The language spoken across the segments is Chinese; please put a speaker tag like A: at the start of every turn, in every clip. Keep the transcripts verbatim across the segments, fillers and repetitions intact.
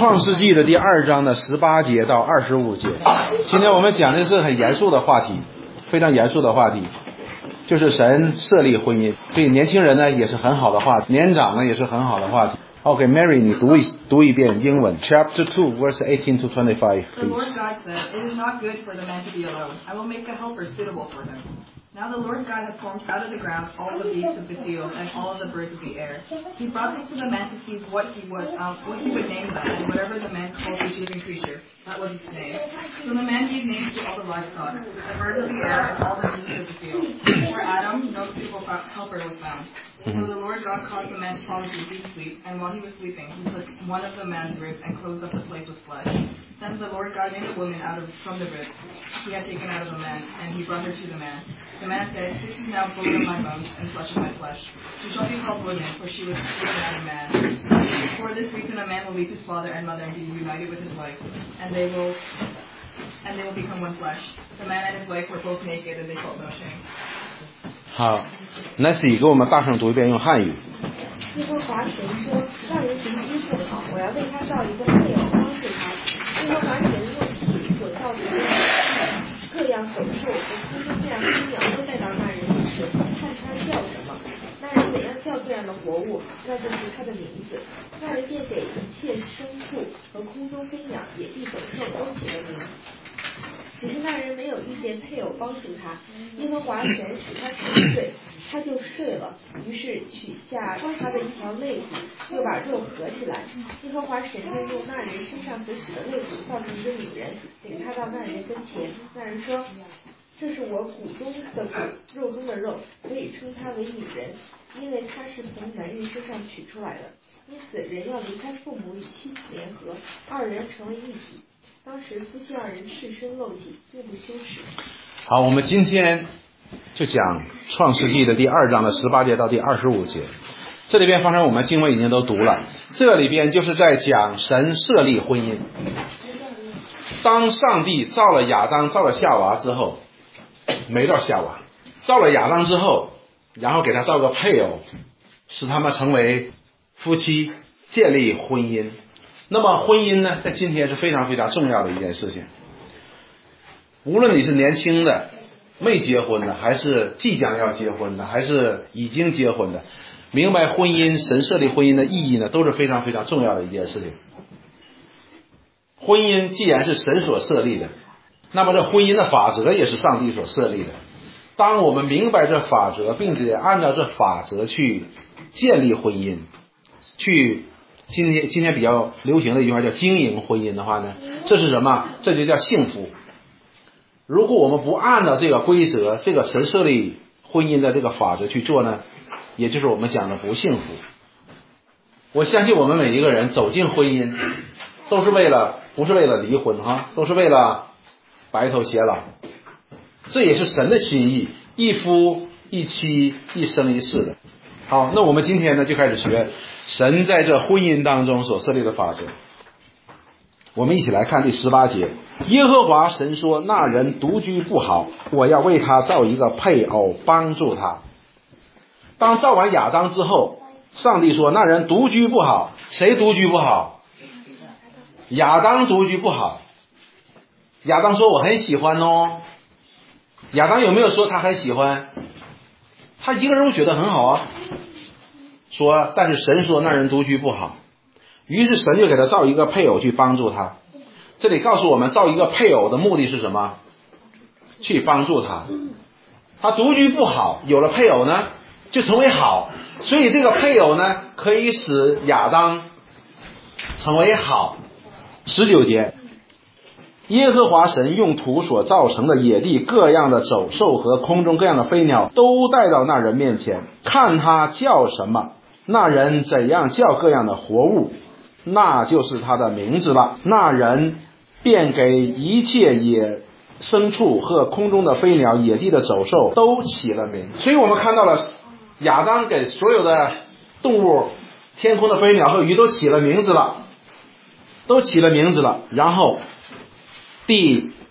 A: 创世纪的第二章的十八节到二十五节。今天我们讲的是很严肃的话题，非常严肃的话题，就是神设立婚姻。对年轻人呢也是很好的话题，年长呢也是很好的话题。OK, Mary, 你读一读一遍英文 Chapter two, verse eighteen to twenty-five,
B: The Lord
A: please.
B: God said, "It is not good for the man to be alone. I will make a helper suitable for him." Now the Lord God had formed out of the ground all the beasts of the field and all of the birds of the air. He brought them to the man to see what he would, um, what he would name them, and whatever the man called each living creature, that was its name. So the man gave names to all the livestock, the birds of the air, and all the beasts of the field. For Adam, no suitable helper was found. So the Lord God caused the man to fall into a deep sleep, and while he was sleeping, he took one of the man's ribs and closed up the place with flesh. Then the Lord God made a woman out of from the rib he had taken out of the man, and he brought her to the man. The man said, "This is now bone of my bones and flesh of my flesh. She shall be called woman, for she was taken out of man." For this reason, a man will leave his father and mother and be united with his wife, and they will and they will become one flesh. The man and his wife were both naked, and they felt no shame.
A: 好 Nancy 给我们大声读一遍，用汉语。
C: 耶和华神说，让人行居不好，我要为他造一个配偶帮助他。耶和华神用体所造的各样走兽和空中各样飞鸟都带到那人面前，看他叫什么。那人怎样叫这样的活物，那就是他的名字。那人便给一切牲畜和空中飞鸟、野地走兽都起了名。只是那人没有遇见配偶帮助他，耶和华神使他沉睡，他就睡了。于是取下他的一条肋骨，又把肉合起来。耶和华神就用那人身上所取的肋骨造成一个女人，领他到那人跟前。那人说：“这是我骨中的骨，肉中的肉，可以称她为女人，因为她是从男人身上取出来的。因此，人要离开父母与妻子联合，二人成为一体。”当时夫妻二人赤身露体，并不羞耻。
A: 好，我们今天就讲创世纪的第二章的十八节到第二十五节。这里边发生我们经文已经都读了，这里边就是在讲神设立婚姻。当上帝造了亚当造了夏娃之后，没到夏娃，造了亚当之后，然后给他造个配偶，使他们成为夫妻，建立婚姻。那么婚姻呢，在今天是非常非常重要的一件事情。无论你是年轻的没结婚的，还是即将要结婚的，还是已经结婚的，明白婚姻神设立婚姻的意义呢，都是非常非常重要的一件事情。婚姻既然是神所设立的，那么这婚姻的法则也是上帝所设立的。当我们明白这法则，并且按照这法则去建立婚姻，去今天今天比较流行的一句话叫经营婚姻的话呢，这是什么？这就叫幸福。如果我们不按照这个规则，这个神设立婚姻的这个法则去做呢，也就是我们讲的不幸福。我相信我们每一个人走进婚姻，都是为了不是为了离婚哈，都是为了白头偕老。这也是神的心意，一夫一妻，一生一世的。好，那我们今天呢就开始学神在这婚姻当中所设立的法则。我们一起来看第十八节。耶和华神说，那人独居不好，我要为他造一个配偶帮助他。当造完亚当之后，上帝说那人独居不好。谁独居不好？亚当独居不好。亚当说我很喜欢哦。亚当有没有说他很喜欢？他一个人觉得很好啊。说但是神说那人独居不好，于是神就给他造一个配偶去帮助他。这里告诉我们造一个配偶的目的是什么？去帮助他。他独居不好，有了配偶呢就成为好，所以这个配偶呢可以使亚当成为好。十九节，耶和华神用土所造成的野地各样的走兽和空中各样的飞鸟都带到那人面前，看他叫什么，那人怎样叫各样的活物，那就是他的名字了。那人便给一切野牲畜和空中的飞鸟、野地的走兽都起了名。所以我们看到了亚当给所有的动物、天空的飞鸟和鱼都起了名字了，都起了名字了。然后第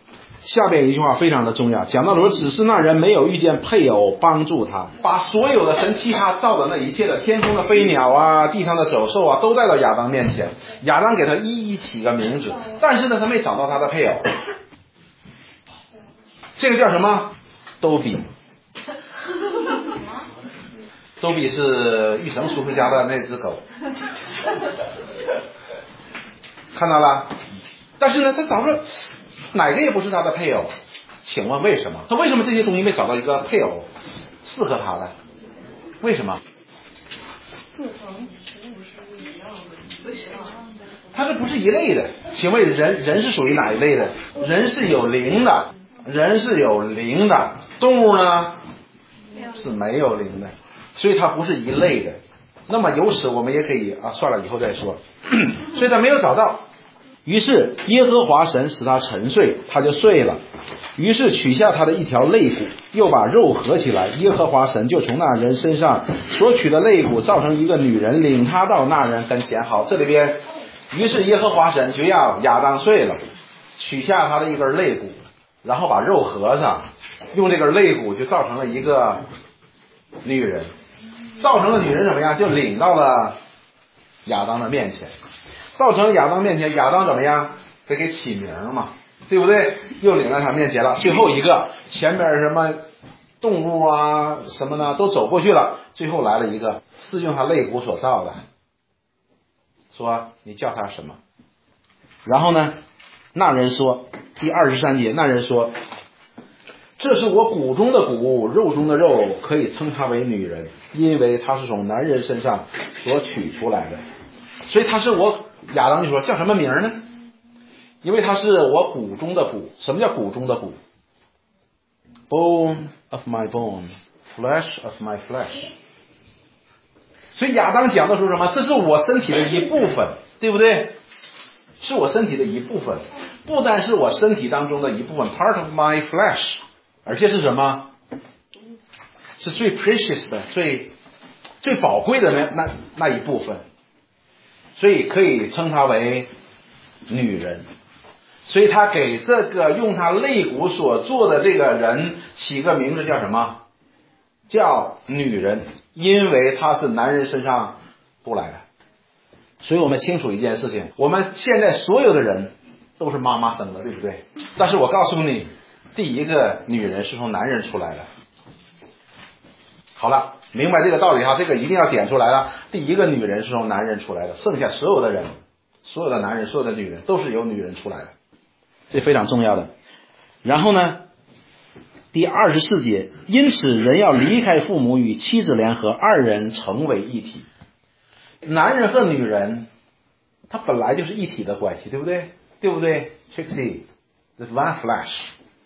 A: 下边一句话非常的重要，讲到说只是那人没有遇见配偶帮助他，把所有的神其他造的那一切的天空的飞鸟啊，地上的走兽啊，都带到亚当面前，亚当给他一一起个名字，但是呢他没找到他的配偶，这个叫什么？兜比。兜比是玉成叔叔家的那只狗，看到了？但是呢他找着哪个也不是他的配偶，请问为什么？他为什么这些东西没找到一个配偶适合他的？为什么？他这不是一类的。请问人人是属于哪一类的？人是有灵的，人是有灵的，动物呢是没有灵的，所以它不是一类的。那么由此我们也可以啊，算了，以后再说。所以他没有找到。于是耶和华神使他沉睡，他就睡了。于是取下他的一条肋骨，又把肉合起来，耶和华神就从那人身上所取的肋骨造成一个女人，领他到那人跟前。好，这里边于是耶和华神就要亚当睡了，取下他的一根肋骨，然后把肉合上，用这根肋骨就造成了一个女人，造成了女人怎么样？就领到了亚当的面前。造成亚当面前，亚当怎么样？得给起名嘛，对不对？又领到他面前了。最后一个，前面什么动物啊什么呢都走过去了，最后来了一个是用他肋骨所造的，说你叫他什么？然后呢，那人说，第二十三节，那人说，这是我骨中的骨，肉中的肉，可以称她为女人，因为她是从男人身上所取出来的。所以她是我，亚当就说叫什么名呢？因为她是我骨中的骨。什么叫骨中的骨？ Bone of my bone, flesh of my flesh。 所以亚当讲的说什么？这是我身体的一部分，对不对？是我身体的一部分，不单是我身体当中的一部分 part of my flesh， 而且是什么？是最 precious 的，最最宝贵的那那那一部分，所以可以称她为女人。所以他给这个用他肋骨所做的这个人起个名字叫什么？叫女人，因为她是男人身上不来的。所以我们清楚一件事情，我们现在所有的人都是妈妈生的，对不对？但是我告诉你，第一个女人是从男人出来的。好了，明白这个道理哈，这个一定要点出来了。第一个女人是从男人出来的，剩下所有的人，所有的男人，所有的女人都是由女人出来的，这非常重要的。然后呢，第二十四节，因此人要离开父母，与妻子联合，二人成为一体。男人和女人他本来就是一体的关系，对不对？对不对 Trixie This one flesh。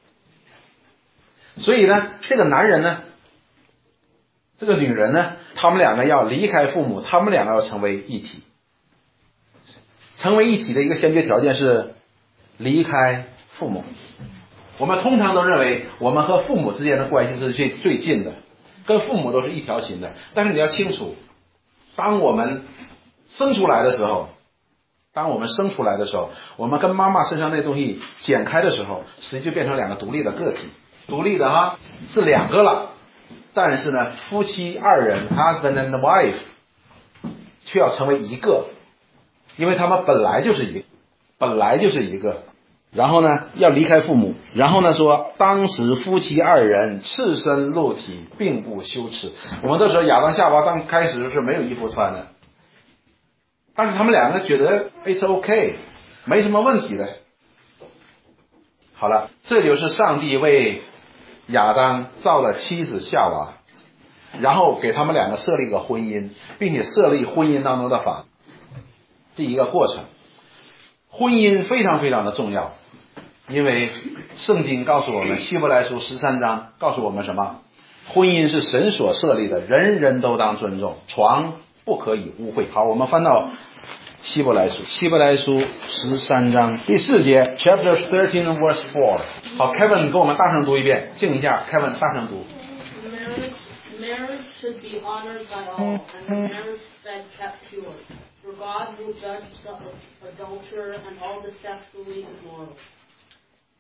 A: 所以呢，这个男人呢，这个女人呢，他们两个要离开父母，他们两个要成为一体。成为一体的一个先决条件是离开父母。我们通常都认为我们和父母之间的关系是最最近的，跟父母都是一条心的。但是你要清楚，当我们生出来的时候，当我们生出来的时候，我们跟妈妈身上那东西剪开的时候，实际就变成两个独立的个体，独立的哈是两个了。但是呢，夫妻二人 husband and wife 却要成为一个，因为他们本来就是一个，本来就是一个。然后呢，要离开父母。然后呢，说当时夫妻二人赤身露体，并不羞耻。我们都说亚当夏娃刚开始是没有衣服穿的，但是他们两个觉得 it's okay， 没什么问题的。好了，这就是上帝为亚当造了妻子夏娃，然后给他们两个设立一个婚姻，并且设立婚姻当中的法。这一个过程，婚姻非常非常的重要，因为圣经告诉我们，希伯来书十三章告诉我们什么？婚姻是神所设立的，人人都当尊重，床不可以污秽。好，我们翻到希伯来书，希伯来书十三章第四节 ，Chapter thirteen verse four。好 ，Kevin 你跟我们大声读一遍，静一下 ，Kevin 大声读。
D: Marriage, marriage should be honored by all, and the marriage bed kept pure. For God will judge the adulterer and all the sexually immoral.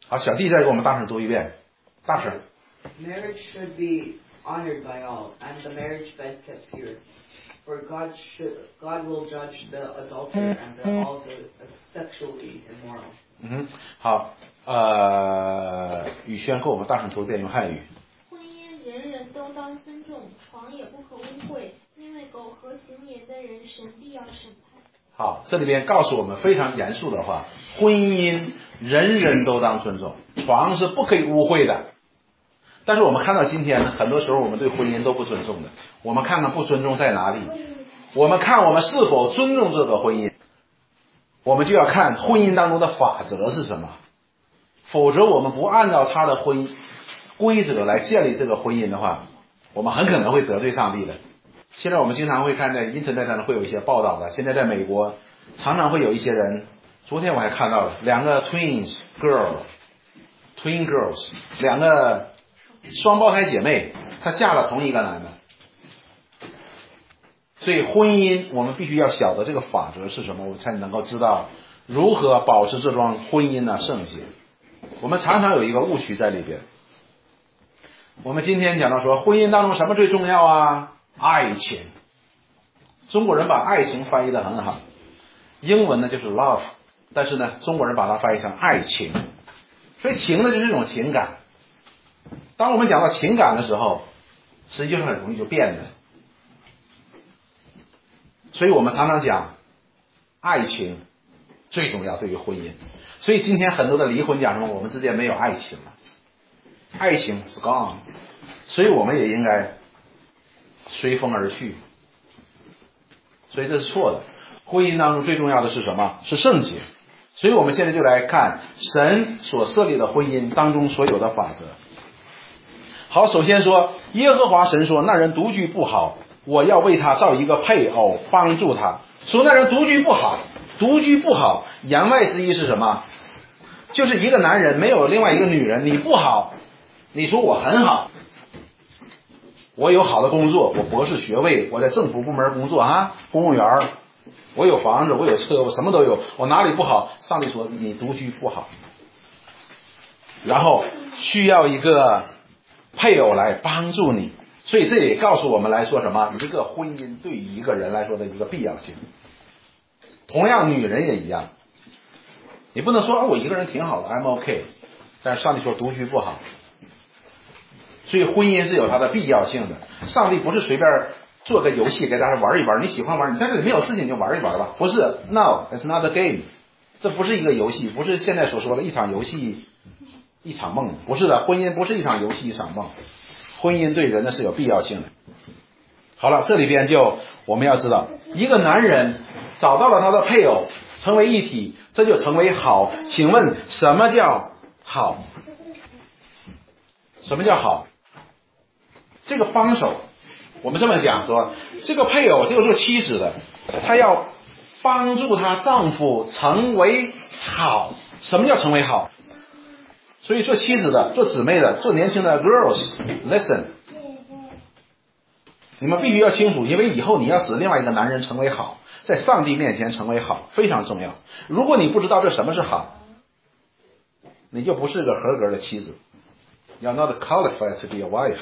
A: 好，小弟再给我们大声读一遍，大声。
E: Marriage should be honored by all, and the marriage bed kept pure. For God should, God will judge the adulterer and the, all the sexually immoral.
A: 嗯哼，好，呃，宇轩给我们大声读一遍，用汉语。
F: 婚姻人人都当尊重，床也不可污秽，因为苟合行淫的人，神必要审判。
A: 好，这里边告诉我们非常严肃的话，婚姻人人都当尊重，床是不可以污秽的。但是我们看到今天呢，很多时候我们对婚姻都不尊重的。我们看看不尊重在哪里？我们看我们是否尊重这个婚姻，我们就要看婚姻当中的法则是什么。否则我们不按照他的婚姻规则来建立这个婚姻的话，我们很可能会得罪上帝的。现在我们经常会看在 internet 上会有一些报道的，现在在美国常常会有一些人，昨天我还看到了两个 twins girl twin girls 两个双胞胎姐妹，她嫁了同一个男的。所以婚姻我们必须要晓得这个法则是什么，我才能够知道如何保持这桩婚姻的圣洁。我们常常有一个误区在里边。我们今天讲到说婚姻当中什么最重要啊？爱情。中国人把爱情翻译得很好，英文呢就是 love， 但是呢中国人把它翻译成爱情。所以情呢就是一种情感。当我们讲到情感的时候，实际上很容易就变的。所以我们常常讲爱情最重要对于婚姻。所以今天很多的离婚讲什么我们之间没有爱情了，爱情是 gone， 所以我们也应该随风而去。所以这是错的。婚姻当中最重要的是什么？是圣洁。所以我们现在就来看神所设立的婚姻当中所有的法则。好，首先说耶和华神说那人独居不好，我要为他造一个配偶帮助他。说那人独居不好，独居不好言外之意是什么？就是一个男人没有另外一个女人，你不好，你说我很好，我有好的工作，我博士学位，我在政府部门工作啊，公务员，我有房子，我有车，我什么都有，我哪里不好？上帝说你独居不好，然后需要一个配偶来帮助你。所以这里告诉我们来说什么？一个婚姻对于一个人来说的一个必要性。同样女人也一样，你不能说、啊、我一个人挺好的 I'm OK， 但是上帝说独居不好。所以婚姻是有它的必要性的。上帝不是随便做个游戏给大家玩一玩，你喜欢玩，你在这里没有事情你就玩一玩吧，不是 No it's not a game， 这不是一个游戏，不是现在所说的一场游戏一场梦，不是的，婚姻不是一场游戏一场梦，婚姻对人的是有必要性的。好了，这里边就我们要知道，一个男人找到了他的配偶，成为一体，这就成为好。请问什么叫好？什么叫好？这个帮手，我们这么讲说，这个配偶，这个做妻子的，她要帮助她丈夫成为好。什么叫成为好？所以做妻子的，做姊妹的，做年轻的 girls listen， 你们必须要清楚，因为以后你要使另外一个男人成为好，在上帝面前成为好非常重要。如果你不知道这什么是好，你就不是个合格的妻子。You're not qualified to be a wife。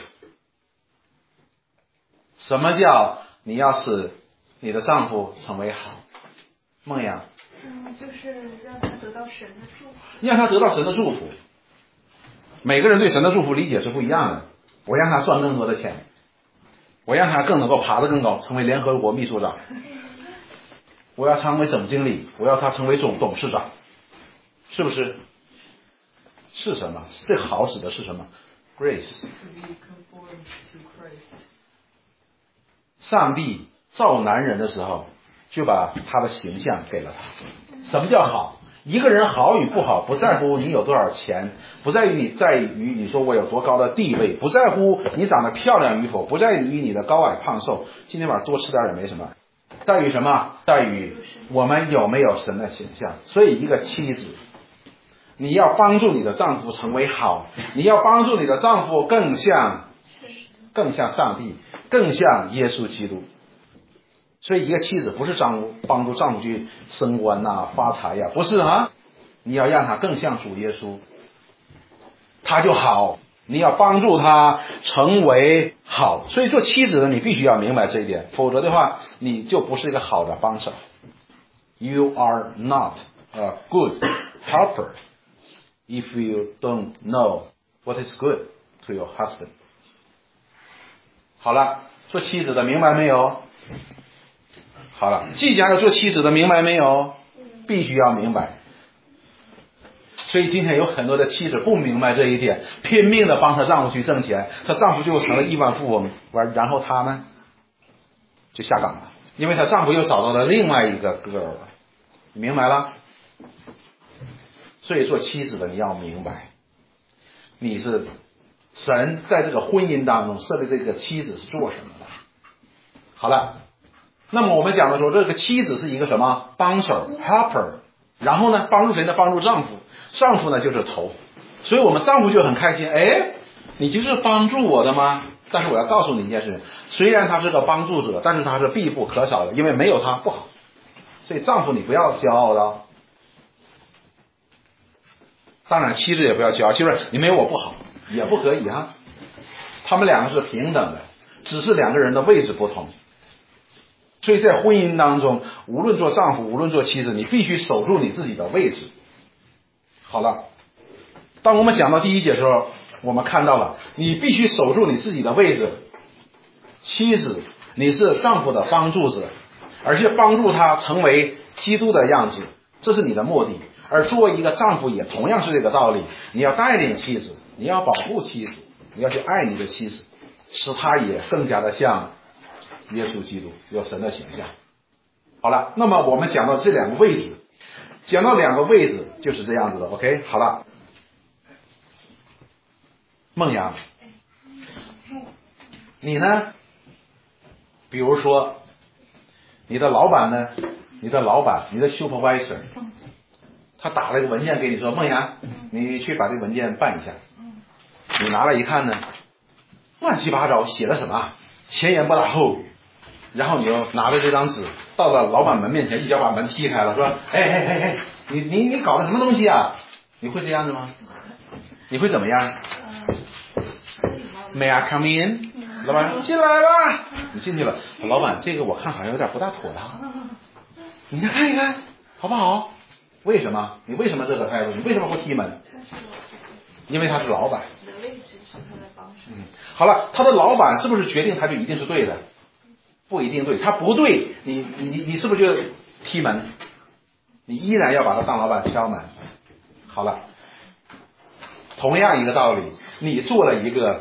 A: 什么叫你要使你的丈夫成为好？梦阳，
C: 嗯，就是让他得到神的祝福，
A: 让他得到神的祝福。每个人对神的祝福理解是不一样的。我让他赚更多的钱，我让他更能够爬得更高，成为联合国秘书长，我要成为总经理，我要他成为总董事长，是不是？是什么？这好指的是什么？ Grace。 上帝造男人的时候就把他的形象给了他。什么叫好？一个人好与不好不在乎你有多少钱，不在于你在于你说我有多高的地位，不在乎你长得漂亮与否，不在于你的高矮胖瘦，今天晚上多吃点也没什么，在于什么？在于我们有没有神的形象。所以一个妻子，你要帮助你的丈夫成为好，你要帮助你的丈夫更像更像上帝，更像耶稣基督。所以一个妻子不是丈夫帮助丈夫去升官呐、啊、发财呀、啊，不是啊，你要让他更像主耶稣。 他就好，你要帮助他成为好。所以做妻子的你必须要明白这一点，否则的话你就不是一个好的帮手。 You are not a good helper if you don't know what is good to your husband. 好了，做妻子的明白没有？好了，即将要做妻子的明白没有？必须要明白。所以今天有很多的妻子不明白这一点，拼命的帮她丈夫去挣钱，她丈夫就成了亿万富翁，完然后她呢就下岗了，因为她丈夫又找到了另外一个 girl 了，明白了？所以做妻子的你要明白，你是神在这个婚姻当中设立这个妻子是做什么的。好了，那么我们讲的说这个妻子是一个什么帮手 helper， 然后呢帮助谁呢？帮助丈夫，丈夫呢就是头，所以我们丈夫就很开心，哎，你就是帮助我的吗？但是我要告诉你一件事情，虽然他是个帮助者，但是他是必不可少的，因为没有他不好。所以丈夫你不要骄傲的，当然妻子也不要骄傲，就是你没有我不好也不可以啊，他们两个是平等的，只是两个人的位置不同。所以在婚姻当中，无论做丈夫无论做妻子，你必须守住你自己的位置。好了，当我们讲到第一节的时候，我们看到了你必须守住你自己的位置。妻子，你是丈夫的帮助者，而且帮助他成为基督的样子，这是你的目的。而作为一个丈夫也同样是这个道理，你要带领妻子，你要保护妻子，你要去爱你的妻子，使她也更加的像耶稣基督，有神的形象。好了，那么我们讲到这两个位置，讲到两个位置就是这样子的 OK。 好了，梦阳，你呢？比如说你的老板呢，你的老板你的 supervisor 他打了一个文件给你说，梦阳你去把这个文件办一下，你拿来一看呢，乱七八糟写了什么，前言不搭后语，然后你又拿着这张纸到了老板门面前，一脚把门踢开了，说哎哎哎哎，你你你搞的什么东西啊？你会这样子吗？你会怎么样？ May I come in？ 老板说进来吧，你进去了，老板这个我看好像有点不大妥当，你再看一看好不好？为什么？你为什么这个态度？你为什么不踢门？因为他是老板。嗯，好了，他的老板是不是决定他就一定是对的？不一定对，他不对，你你你是不是就踢门？你依然要把他当老板敲门。好了，同样一个道理，你做了一个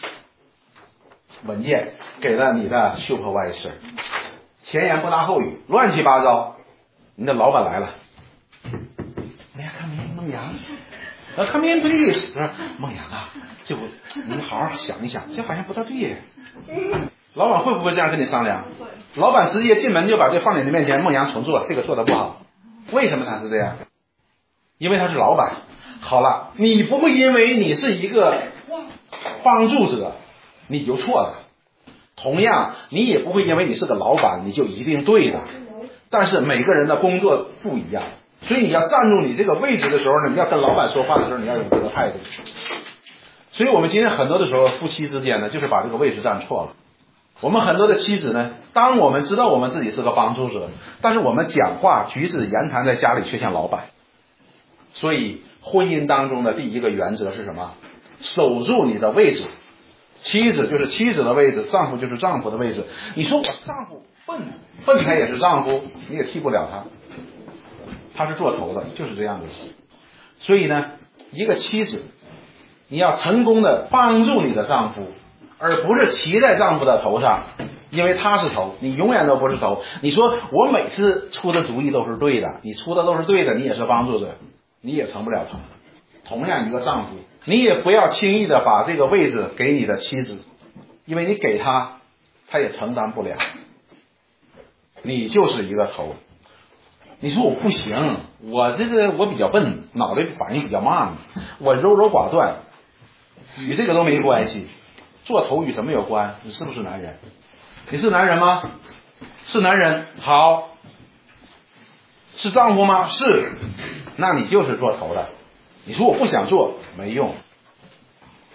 A: 文件给了你的 supervisor， 前言不搭后语，乱七八糟，你的老板来了。哎呀 ，come in， 梦阳，呃 ，come in please， 说梦阳啊，这我你好好想一想，这好像不大对。老板会不会这样跟你商量？老板直接进门就把这放在你面前，梦阳重做，这个做的不好。为什么他是这样？因为他是老板。好了，你不会因为你是一个帮助者你就错了，同样你也不会因为你是个老板你就一定对的。但是每个人的工作不一样，所以你要站住你这个位置的时候呢，你要跟老板说话的时候你要有这个态度。所以我们今天很多的时候夫妻之间呢就是把这个位置站错了。我们很多的妻子呢，当我们知道我们自己是个帮助者，但是我们讲话举止言谈在家里却像老板。所以婚姻当中的第一个原则是什么？守住你的位置。妻子就是妻子的位置，丈夫就是丈夫的位置。你说我丈夫笨，笨他也是丈夫，你也替不了他，他是做头的，就是这样子。所以呢，一个妻子你要成功的帮助你的丈夫，而不是骑在丈夫的头上，因为他是头，你永远都不是头。你说我每次出的主意都是对的，你出的都是对的，你也是帮助者，你也成不了头。同样一个丈夫，你也不要轻易的把这个位置给你的妻子，因为你给他他也承担不了，你就是一个头。你说我不行，我这个我比较笨，脑袋反应比较慢，我优柔寡断，与这个都没关系。做头与什么有关？你是不是男人？你是男人吗？是男人。好，是丈夫吗？是。那你就是做头的。你说我不想做没用，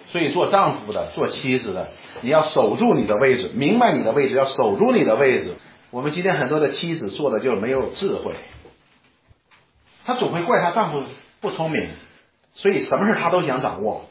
A: 所以做丈夫的，做妻子的，你要守住你的位置，明白你的位置，要守住你的位置。我们今天很多的妻子做的就是没有智慧，她总会怪她丈夫不聪明，所以什么事她都想掌握。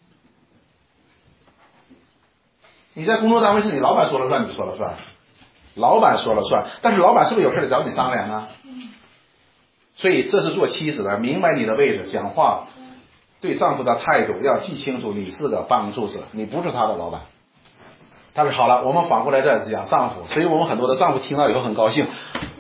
A: 你在工作单位是你老板说了算，你说了算，老板说了算，但是老板是不是有事得找你商量呢？所以这是做妻子的，明白你的位置，讲话对丈夫的态度要记清楚，你是个帮助者，你不是他的老板。但是好了，我们反过来再讲丈夫，所以我们很多的丈夫听到以后很高兴。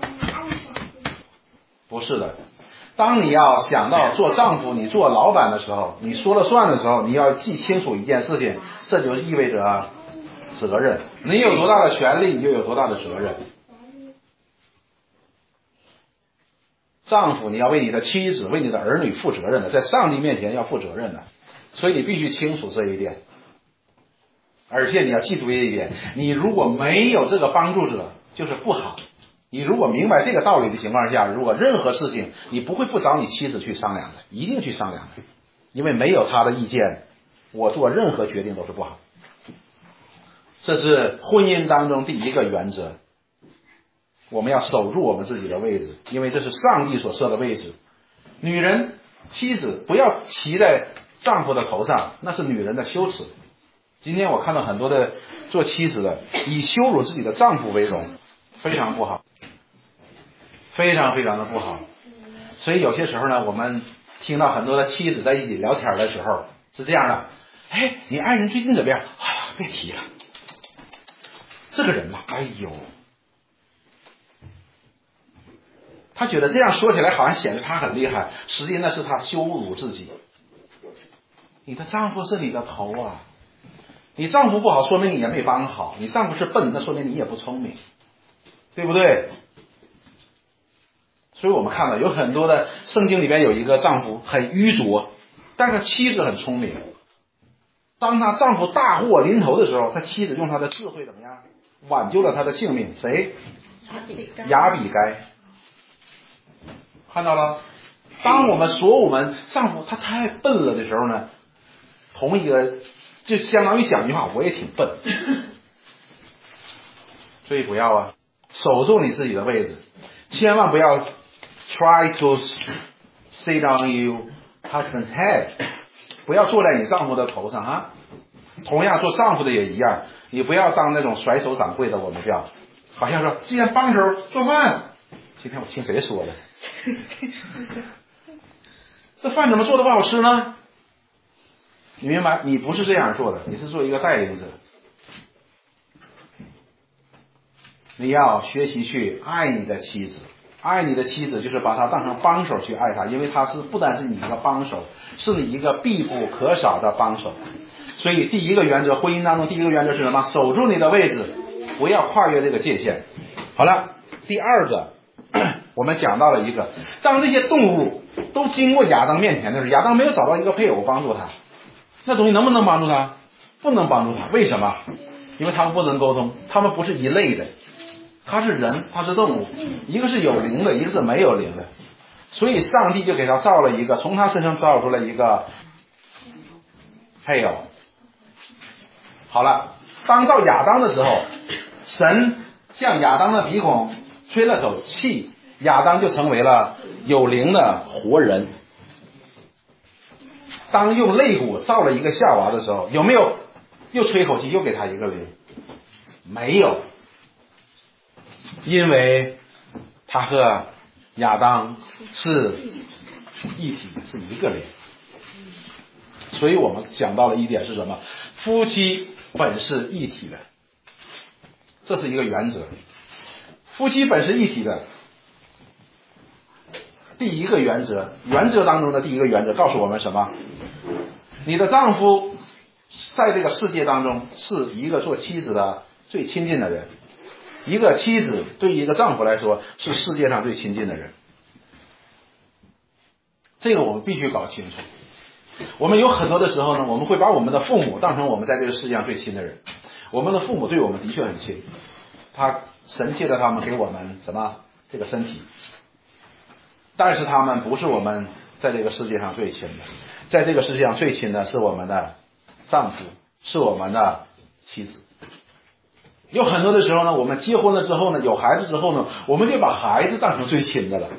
A: 不是的，当你要想到做丈夫，你做老板的时候，你说了算的时候，你要记清楚一件事情，这就意味着责任。你有多大的权利，你就有多大的责任。丈夫你要为你的妻子为你的儿女负责任的，在上帝面前要负责任的，所以你必须清楚这一点。而且你要记住一点，你如果没有这个帮助者就是不好。你如果明白这个道理的情况下，如果任何事情你不会不找你妻子去商量的，一定去商量的，因为没有他的意见，我做任何决定都是不好。这是婚姻当中第一个原则，我们要守住我们自己的位置，因为这是上帝所设的位置。女人妻子不要骑在丈夫的头上，那是女人的羞耻。今天我看到很多的做妻子的以羞辱自己的丈夫为荣，非常不好，非常非常的不好。所以有些时候呢，我们听到很多的妻子在一起聊天的时候是这样的，哎，你爱人最近怎么样？哎呀，别提了，这个人呐，哎呦，他觉得这样说起来好像显得他很厉害，实际那是他羞辱自己。你的丈夫是你的头啊，你丈夫不好，说明你也没帮好；你丈夫是笨，那说明你也不聪明，对不对？所以我们看到有很多的圣经里边有一个丈夫很愚拙，但是妻子很聪明。当他丈夫大祸临头的时候，他妻子用他的智慧怎么样挽救了他的性命？谁？亚比该。看到了？当我们说我们丈夫他太笨了的时候呢，同一个就相当于讲一句话，我也挺笨。所以不要啊，守住你自己的位置，千万不要 try to sit on your husband's head， 不要坐在你丈夫的头上啊。同样做丈夫的也一样，你不要当那种甩手掌柜的，我们叫好像说既然帮手做饭，今天我听谁说的？这饭怎么做的不好吃呢？你明白？你不是这样做的，你是做一个带领者。你要学习去爱你的妻子，爱你的妻子就是把她当成帮手去爱她，因为她是不单是你一个帮手，是你一个必不可少的帮手。所以第一个原则，婚姻当中第一个原则是什么？守住你的位置，不要跨越这个界限。好了，第二个我们讲到了一个，当这些动物都经过亚当面前的时候，亚当没有找到一个配偶帮助他，那东西能不能帮助他？不能帮助他。为什么？因为他们不能沟通，他们不是一类的，他是人，他是动物，一个是有灵的，一个是没有灵的。所以上帝就给他造了一个，从他身上造出了一个配偶。好了，当造亚当的时候，神向亚当的鼻孔吹了口气，亚当就成为了有灵的活人。当用肋骨造了一个夏娃的时候，有没有又吹口气又给他一个灵？没有，因为他和亚当是一体，是一个灵。所以我们讲到了一点是什么？夫妻本是一体的，这是一个原则。夫妻本是一体的，第一个原则，原则当中的第一个原则告诉我们什么？你的丈夫在这个世界当中是一个做妻子的最亲近的人，一个妻子对于一个丈夫来说是世界上最亲近的人，这个我们必须搞清楚。我们有很多的时候呢，我们会把我们的父母当成我们在这个世界上最亲的人。我们的父母对我们的确很亲，他神借着他们给我们什么这个身体，但是他们不是我们在这个世界上最亲的。在这个世界上最亲的是我们的丈夫，是我们的妻子。有很多的时候呢，我们结婚了之后呢，有孩子之后呢，我们就把孩子当成最亲的了，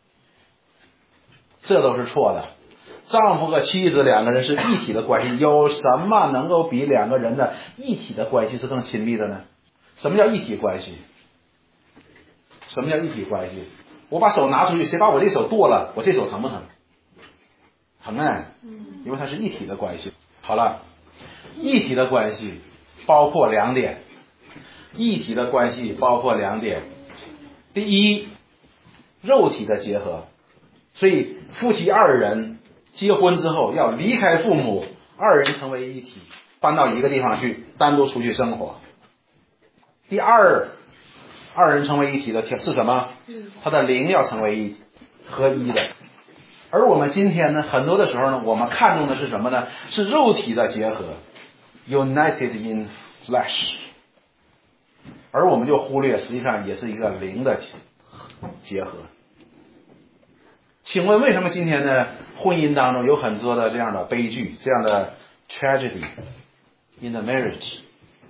A: 这都是错的。丈夫和妻子两个人是一体的关系，有什么能够比两个人的一体的关系是更亲密的呢？什么叫一体关系？什么叫一体关系？我把手拿出去，谁把我这手剁了，我这手疼不疼？疼哎，因为它是一体的关系。好了，一体的关系包括两点，一体的关系包括两点。第一，肉体的结合，所以夫妻二人结婚之后要离开父母，二人成为一体，搬到一个地方去，单独出去生活。第二，二人成为一体的是什么？他的灵要成为一合一的。而我们今天呢，很多的时候呢，我们看重的是什么呢？是肉体的结合 ，united in flesh， 而我们就忽略，实际上也是一个灵的结合。请问为什么今天的婚姻当中有很多的这样的悲剧，这样的 tragedy in the marriage？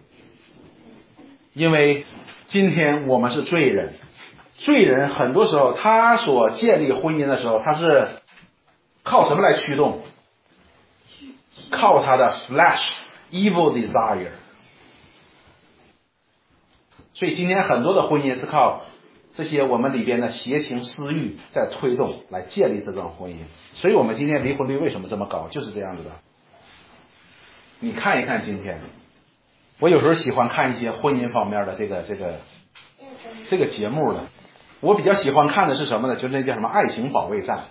A: 因为今天我们是罪人，罪人很多时候他所建立婚姻的时候，他是靠什么来驱动？靠他的 flesh evil desire。所以今天很多的婚姻是靠这些我们里边的邪情私欲在推动来建立这段婚姻。所以我们今天离婚率为什么这么高？就是这样子的。你看一看今天，我有时候喜欢看一些婚姻方面的这个这个这个节目的。我比较喜欢看的是什么呢？就是那叫什么爱情保卫战。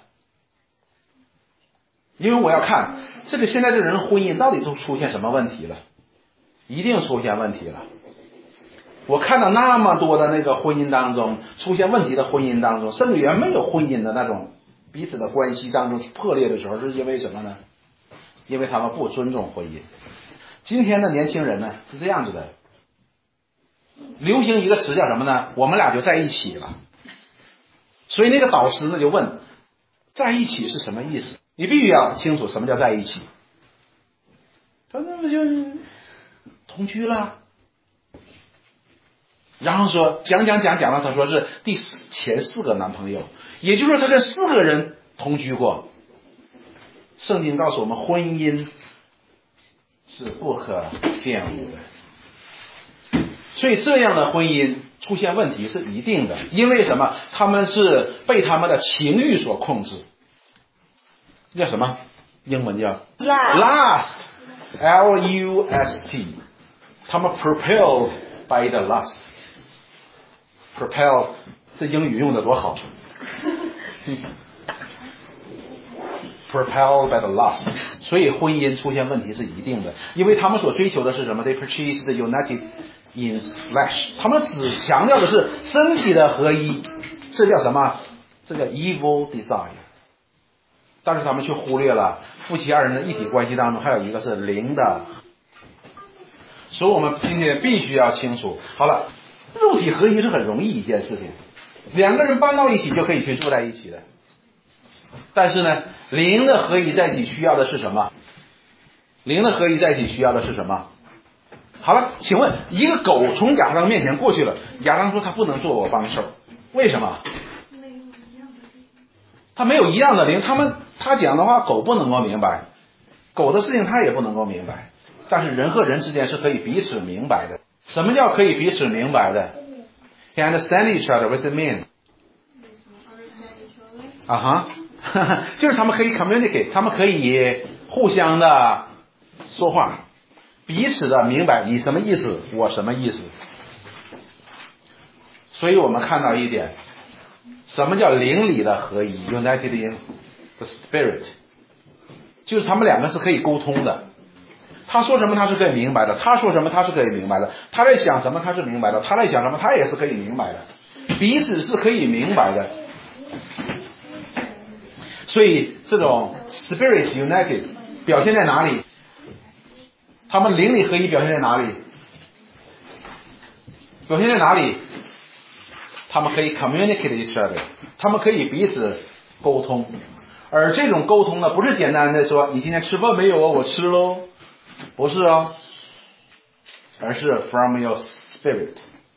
A: 因为我要看这个现在这人婚姻到底都出现什么问题了，一定出现问题了。我看到那么多的那个婚姻当中出现问题的婚姻当中，甚至于没有婚姻的那种彼此的关系当中破裂的时候，是因为什么呢？因为他们不尊重婚姻。今天的年轻人呢是这样子的，流行一个词叫什么呢？我们俩就在一起了。所以那个导师呢就问，在一起是什么意思？你必须要清楚什么叫在一起。他说那么就同居了。然后说讲讲讲讲了，他说是第前四个男朋友，也就是说他跟四个人同居过。圣经告诉我们，婚姻是不可玷污的，所以这样的婚姻出现问题是一定的。因为什么？他们是被他们的情欲所控制。叫什么？英文叫 lust L U S T， 他们 propelled by the lust。 propel 这英语用的多好propelled by the lust。 所以婚姻出现问题是一定的，因为他们所追求的是什么？ They purchase the united in flesh， 他们只强调的是身体的合一，这叫什么？这叫 evil desire。但是他们却忽略了夫妻二人的一体关系当中还有一个是灵的。所以我们今天必须要清楚。好了，肉体合一是很容易一件事情，两个人搬到一起就可以去住在一起的。但是呢，灵的合一在一起需要的是什么？灵的合一在一起需要的是什么？好了，请问一个狗从亚当面前过去了，亚当说他不能做我帮手，为什么？他没有一样的灵，他们他讲的话狗不能够明白，狗的事情他也不能够明白。但是人和人之间是可以彼此明白的。什么叫可以彼此明白的？ Can understand each other, what's it mean? 啊哈，就是他们可以 communicate， 他们可以互相的说话，彼此的明白你什么意思，我什么意思。所以我们看到一点，什么叫灵里的合一 United in the Spirit， 就是他们两个是可以沟通的。他说什么他是可以明白的，他说什么他是可以明白的，他在想什么他是明白的，他在想什么他也是可以明白的，彼此是可以明白的。所以这种 Spirit United 表现在哪里？他们灵里合一表现在哪里？表现在哪里？他们可以 communicate each other， 他们可以彼此沟通。而这种沟通呢，不是简单的说你今天吃饭没有啊，我吃喽， 不是哦，而是 from your spirit，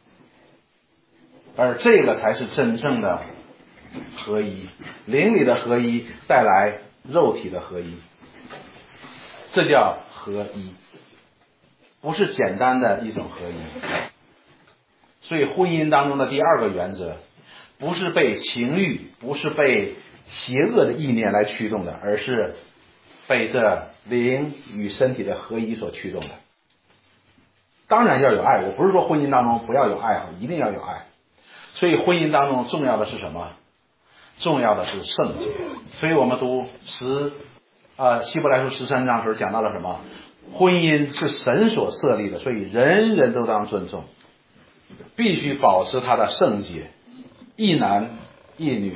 A: 而这个才是真正的合一，灵里的合一带来肉体的合一，这叫合一，不是简单的一种合一。所以婚姻当中的第二个原则，不是被情欲，不是被邪恶的意念来驱动的，而是被这灵与身体的合一所驱动的。当然要有爱，我不是说婚姻当中不要有爱，一定要有爱。所以婚姻当中重要的是什么？重要的是圣洁。所以我们读十呃希伯来书十三章的时候讲到了什么？婚姻是神所设立的，所以人人都当尊重，必须保持他的圣洁，一男一女，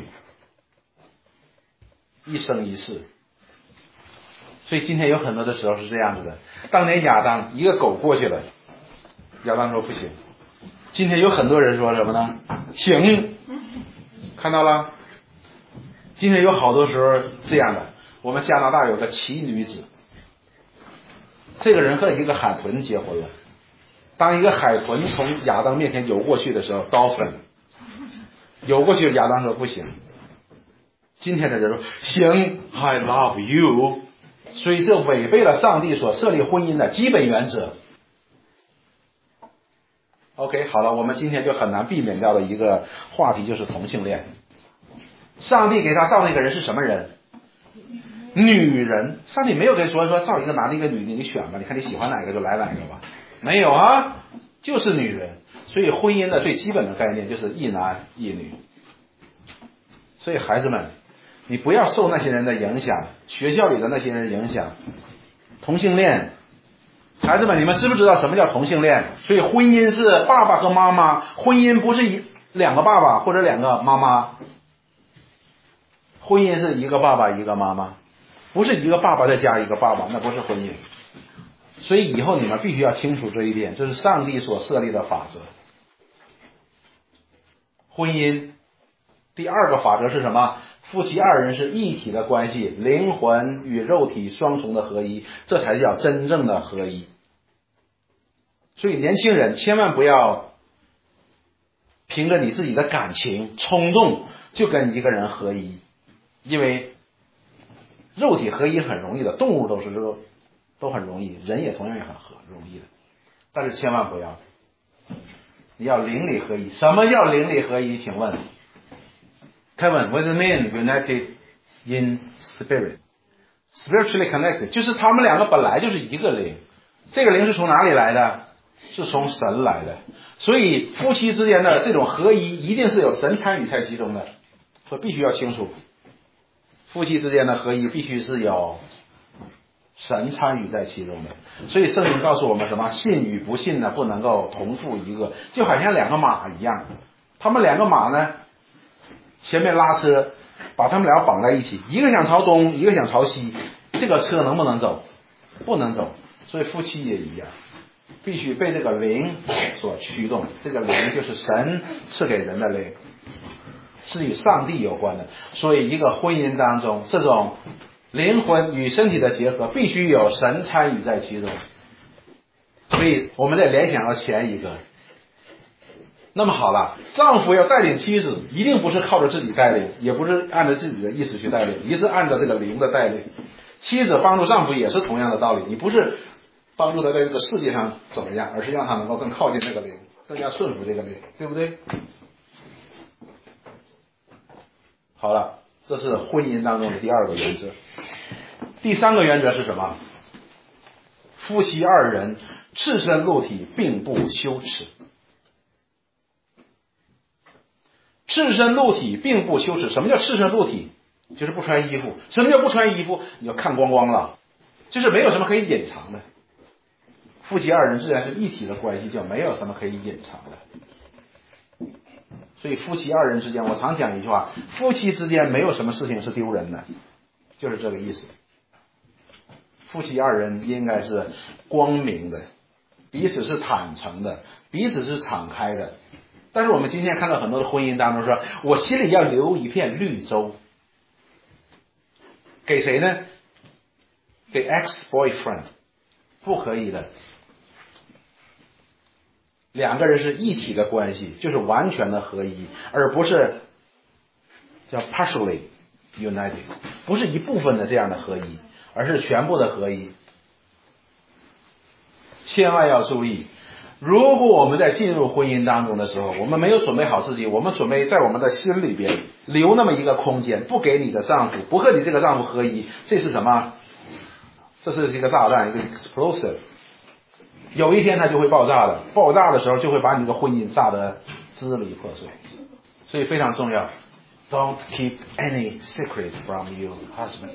A: 一生一世。所以今天有很多的时候是这样子的，当年亚当一个狗过去了，亚当说不行。今天有很多人说什么呢？行，看到了？今天有好多时候这样的。我们加拿大有个奇女子，这个人和一个海豚结婚了。当一个海豚从亚当面前游过去的时候 ，dolphin 游过去，亚当说不行。今天的人说行 ，I love you， 所以这违背了上帝所设立婚姻的基本原则。OK， 好了，我们今天就很难避免掉的一个话题就是同性恋。上帝给他造那个人是什么人？女人。上帝没有给说说造一个男的一个女的，你选吧，你看你喜欢哪个就来哪个吧。没有啊，就是女人。所以婚姻的最基本的概念就是一男一女。所以孩子们，你不要受那些人的影响，学校里的那些人影响。同性恋，孩子们，你们知不知道什么叫同性恋？所以婚姻是爸爸和妈妈，婚姻不是一两个爸爸或者两个妈妈，婚姻是一个爸爸一个妈妈，不是一个爸爸再加一个爸爸，那不是婚姻。所以以后你们必须要清楚这一点，这是上帝所设立的法则。婚姻第二个法则是什么？夫妻二人是一体的关系，灵魂与肉体双重的合一，这才叫真正的合一。所以年轻人千万不要凭着你自己的感情冲动就跟一个人合一，因为肉体合一很容易的，动物都是都很容易，人也同样也很容易的，但是千万不要，你要灵里合一。什么叫灵里合一？请问 Kevin, what does it mean united in spirit? Spiritually connected 就是他们两个本来就是一个灵，这个灵是从哪里来的？是从神来的。所以夫妻之间的这种合一一定是有神参与在其中的，所以必须要清楚，夫妻之间的合一必须是有神参与在其中的。所以圣经告诉我们什么？信与不信呢不能够同负一个，就好像两个马一样，他们两个马呢前面拉车，把他们俩绑在一起，一个想朝东，一个想朝西，这个车能不能走？不能走。所以夫妻也一样，必须被这个灵所驱动，这个灵就是神赐给人的灵，是与上帝有关的。所以一个婚姻当中，这种灵魂与身体的结合必须有神参与在其中。所以我们再联想到前一个，那么好了，丈夫要带领妻子，一定不是靠着自己带领，也不是按照自己的意思去带领，一是按照这个灵的带领。妻子帮助丈夫也是同样的道理，你不是帮助他在这个世界上怎么样，而是让他能够更靠近这个灵，更加顺服这个灵，对不对？好了，这是婚姻当中的第二个原则。第三个原则是什么？夫妻二人赤身露体并不羞耻。赤身露体并不羞耻。什么叫赤身露体？就是不穿衣服。什么叫不穿衣服？你要看光光了，就是没有什么可以隐藏的。夫妻二人自然是一体的关系，就没有什么可以隐藏的。所以夫妻二人之间，我常讲一句话，夫妻之间没有什么事情是丢人的，就是这个意思。夫妻二人应该是光明的，彼此是坦诚的，彼此是敞开的。但是我们今天看到很多的婚姻当中说，我心里要留一片绿洲，给谁呢？给 ex-boyfriend， 不可以的。两个人是一体的关系，就是完全的合一，而不是叫 partially united， 不是一部分的这样的合一，而是全部的合一。千万要注意，如果我们在进入婚姻当中的时候，我们没有准备好自己，我们准备在我们的心里边留那么一个空间，不给你的丈夫，不和你这个丈夫合一，这是什么？这是一个炸弹，一个 explosive。有一天它就会爆炸的，爆炸的时候就会把你的婚姻炸得支离破碎。所以非常重要 ，Don't keep any secret from your husband。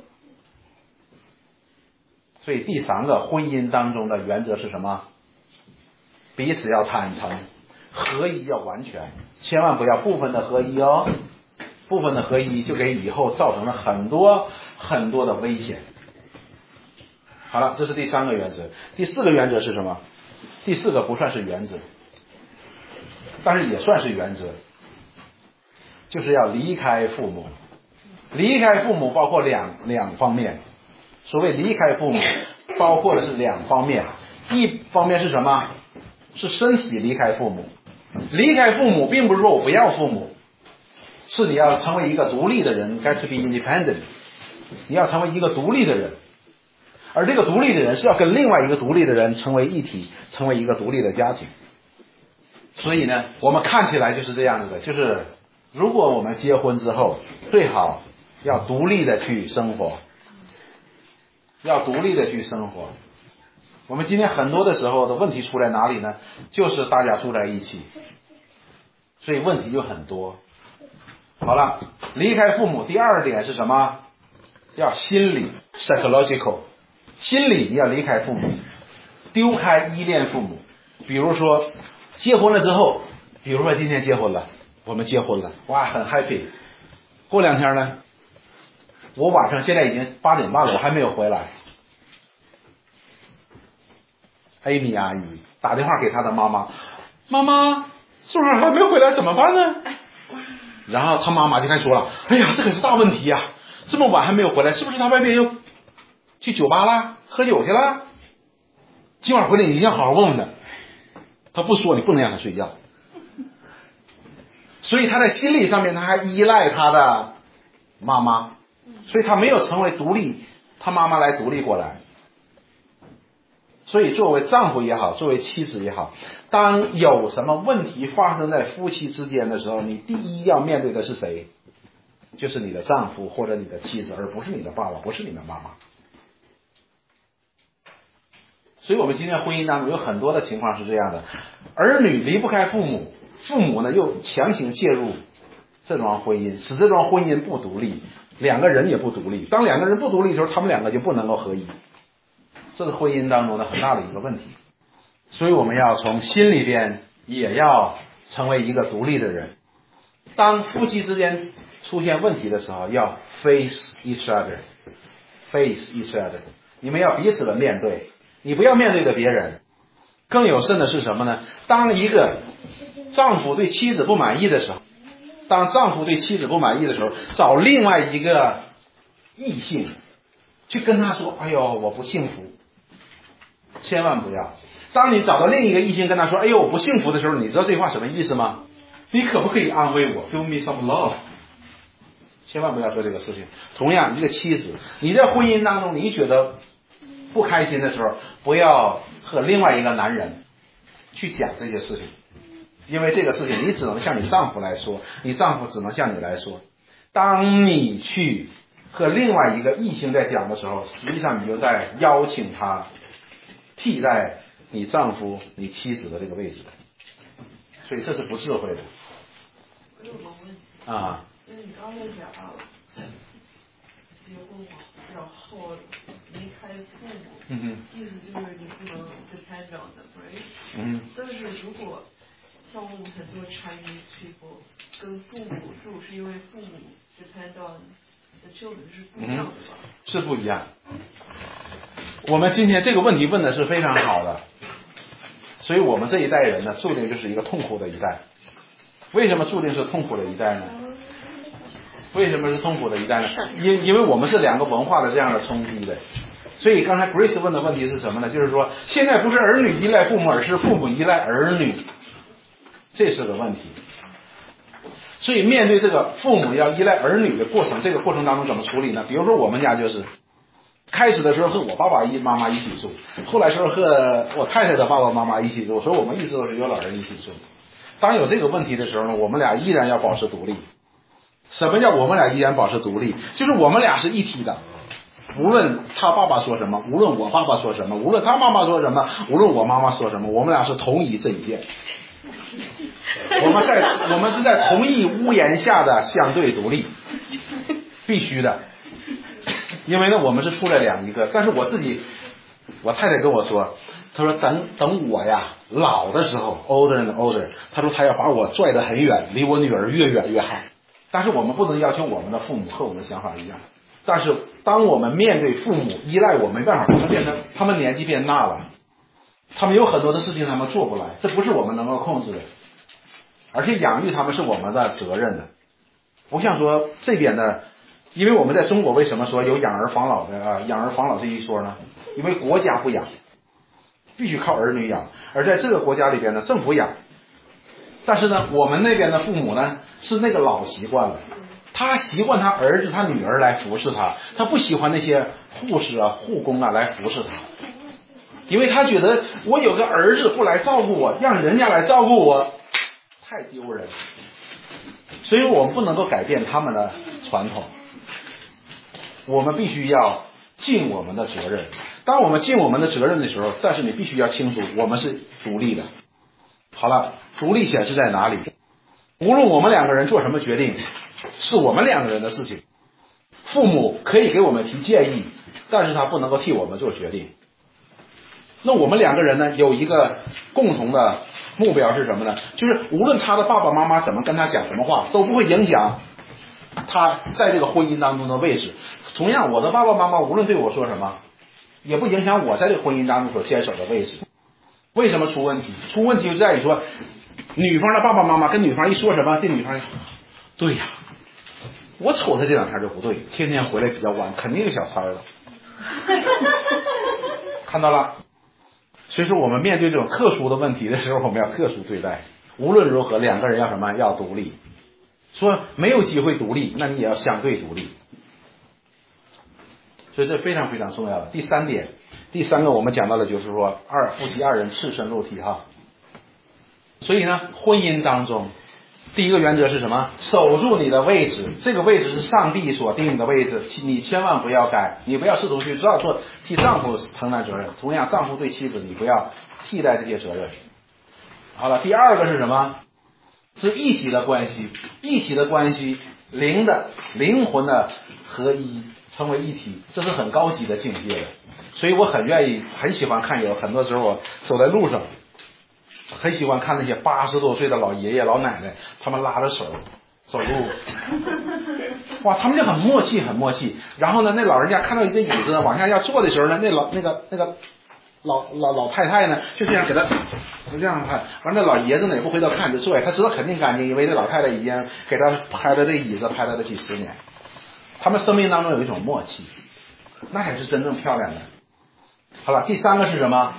A: 所以第三个婚姻当中的原则是什么？彼此要坦诚，合一要完全，千万不要部分的合一哦。部分的合一就给以后造成了很多很多的危险。好了，这是第三个原则。第四个原则是什么？第四个不算是原则，但是也算是原则，就是要离开父母。离开父母包括两两方面。所谓离开父母，包括的是两方面。一方面是什么？是身体离开父母。离开父母并不是说我不要父母，是你要成为一个独立的人，该 to be independent。你要成为一个独立的人。而这个独立的人是要跟另外一个独立的人成为一体，成为一个独立的家庭。所以呢，我们看起来就是这样子的，就是如果我们结婚之后，最好要独立的去生活，要独立的去生活。我们今天很多的时候的问题出在哪里呢？就是大家住在一起，所以问题就很多。好了，离开父母，第二点是什么？要心理 psychological。心里你要离开父母，丢开依恋父母。比如说结婚了之后，比如说今天结婚了，我们结婚了，哇，很 happy。过两天呢，我晚上现在已经八点半了，我还没有回来。Amy 阿姨打电话给她的妈妈，妈妈，宋儿还没有回来怎么办呢？然后她妈妈就开始说了，哎呀，这可是大问题呀、啊，这么晚还没有回来，是不是他外面又去酒吧啦，喝酒去了？今晚回来你一定要好好问问他。他不说，你不能让他睡觉。所以他在心理上面他还依赖他的妈妈，所以他没有成为独立，他妈妈来独立过来。所以作为丈夫也好，作为妻子也好，当有什么问题发生在夫妻之间的时候，你第一要面对的是谁？就是你的丈夫或者你的妻子，而不是你的爸爸，不是你的妈妈。所以我们今天婚姻当中有很多的情况是这样的，儿女离不开父母，父母呢又强行介入这桩婚姻，使这桩婚姻不独立，两个人也不独立。当两个人不独立的时候，他们两个就不能够合一，这是婚姻当中的很大的一个问题。所以我们要从心里边也要成为一个独立的人。当夫妻之间出现问题的时候，要 face each other face each other， 你们要彼此的面对，你不要面对着别人。更有甚的是什么呢？当一个丈夫对妻子不满意的时候，当丈夫对妻子不满意的时候，找另外一个异性去跟他说，哎呦我不幸福，千万不要。当你找到另一个异性跟他说，哎呦我不幸福的时候，你知道这话什么意思吗？你可不可以安慰我 Give me some love， 千万不要做这个事情。同样一个妻子，你在婚姻当中你觉得不开心的时候，不要和另外一个男人去讲这些事情，因为这个事情你只能向你丈夫来说，你丈夫只能向你来说。当你去和另外一个异性在讲的时候，实际上你就在邀请他替代你丈夫你妻子的这个位置，所以这是不智慧的。
G: 我有个问题
A: 啊，
G: 就是你刚才讲到结婚然后离开父母，
A: 嗯哼，
G: 意思就是你不能 depend on them, right？
A: 嗯，
G: 但是如果像我们很多 Chinese people 跟父母住，是因为父母 depend on the children 是不一样的吧？
A: 嗯，是不一样。我们今天这个问题问的是非常好的，所以我们这一代人呢，注定就是一个痛苦的一代。为什么注定是痛苦的一代呢？为什么是痛苦的一代呢？因因为我们是两个文化的这样的冲击的。 所以刚才 Grace 问的问题是什么呢？就是说现在不是儿女依赖父母，而是父母依赖儿女，这是个问题。所以面对这个父母要依赖儿女的过程，这个过程当中怎么处理呢？比如说我们家就是开始的时候和我爸爸一妈妈一起住，后来时候和我太太的爸爸妈妈一起住，所以我们一直都是有老人一起住。当有这个问题的时候呢，我们俩依然要保持独立。什么叫我们俩依然保持独立？就是我们俩是一体的，无论他爸爸说什么，无论我爸爸说什么，无论他妈妈说什么，无论我妈妈说什么，我们俩是同一阵线。我们在我们是在同一屋檐下的相对独立，必须的。因为呢，我们是出来两一个，但是我自己，我太太跟我说，她说等等我呀老的时候 ，older and older， 她说她要把我拽得很远，离我女儿越远越好。但是我们不能要求我们的父母和我们的想法一样。但是当我们面对父母依赖我没办法，他们变成他们年纪变大了，他们有很多的事情他们做不来，这不是我们能够控制的，而且养育他们是我们的责任的。我想说这边呢，因为我们在中国为什么说有养儿防老的啊养儿防老这一说呢？因为国家不养，必须靠儿女养，而在这个国家里边呢，政府养。但是呢，我们那边的父母呢是那个老习惯了，他习惯他儿子他女儿来服侍他，他不喜欢那些护士啊护工啊来服侍他，因为他觉得我有个儿子不来照顾我，让人家来照顾我太丢人。所以我们不能够改变他们的传统，我们必须要尽我们的责任。当我们尽我们的责任的时候，但是你必须要清楚我们是独立的。好了，独立显示在哪里？无论我们两个人做什么决定，是我们两个人的事情。父母可以给我们提建议，但是他不能够替我们做决定。那我们两个人呢，有一个共同的目标是什么呢？就是无论他的爸爸妈妈怎么跟他讲什么话，都不会影响他在这个婚姻当中的位置。同样，我的爸爸妈妈无论对我说什么，也不影响我在这个婚姻当中所坚守的位置。为什么出问题？出问题就在于说，女方的爸爸妈妈跟女方一说什么，这女方对呀，我瞅他这两天就不对，天天回来比较晚，肯定有小三儿了。看到了？所以说我们面对这种特殊的问题的时候，我们要特殊对待。无论如何，两个人要什么？要独立。说没有机会独立，那你也要相对独立。所以这非常非常重要的。第三点，第三个我们讲到的就是说，二夫妻二人赤身露体哈。所以呢，婚姻当中第一个原则是什么？守住你的位置，这个位置是上帝所定的位置，你千万不要改，你不要试图去做替丈夫承担责任，同样丈夫对妻子你不要替代这些责任。好了，第二个是什么？是一体的关系，一体的关系，灵的灵魂的合一，成为一体，这是很高级的境界的。所以我很愿意很喜欢看，有很多时候我走在路上很喜欢看那些八十多岁的老爷爷老奶奶，他们拉着手走路，哇，他们就很默契很默契。然后呢，那老人家看到一个椅子往下要坐的时候呢，那老那个那个老老老太太呢就这样给他就这样看，完了那老爷子呢也不回头看就坐下，他知道肯定干净，因为那老太太已经给他拍了这椅子拍了这几十年。他们生命当中有一种默契，那才是真正漂亮的。好了，第三个是什么？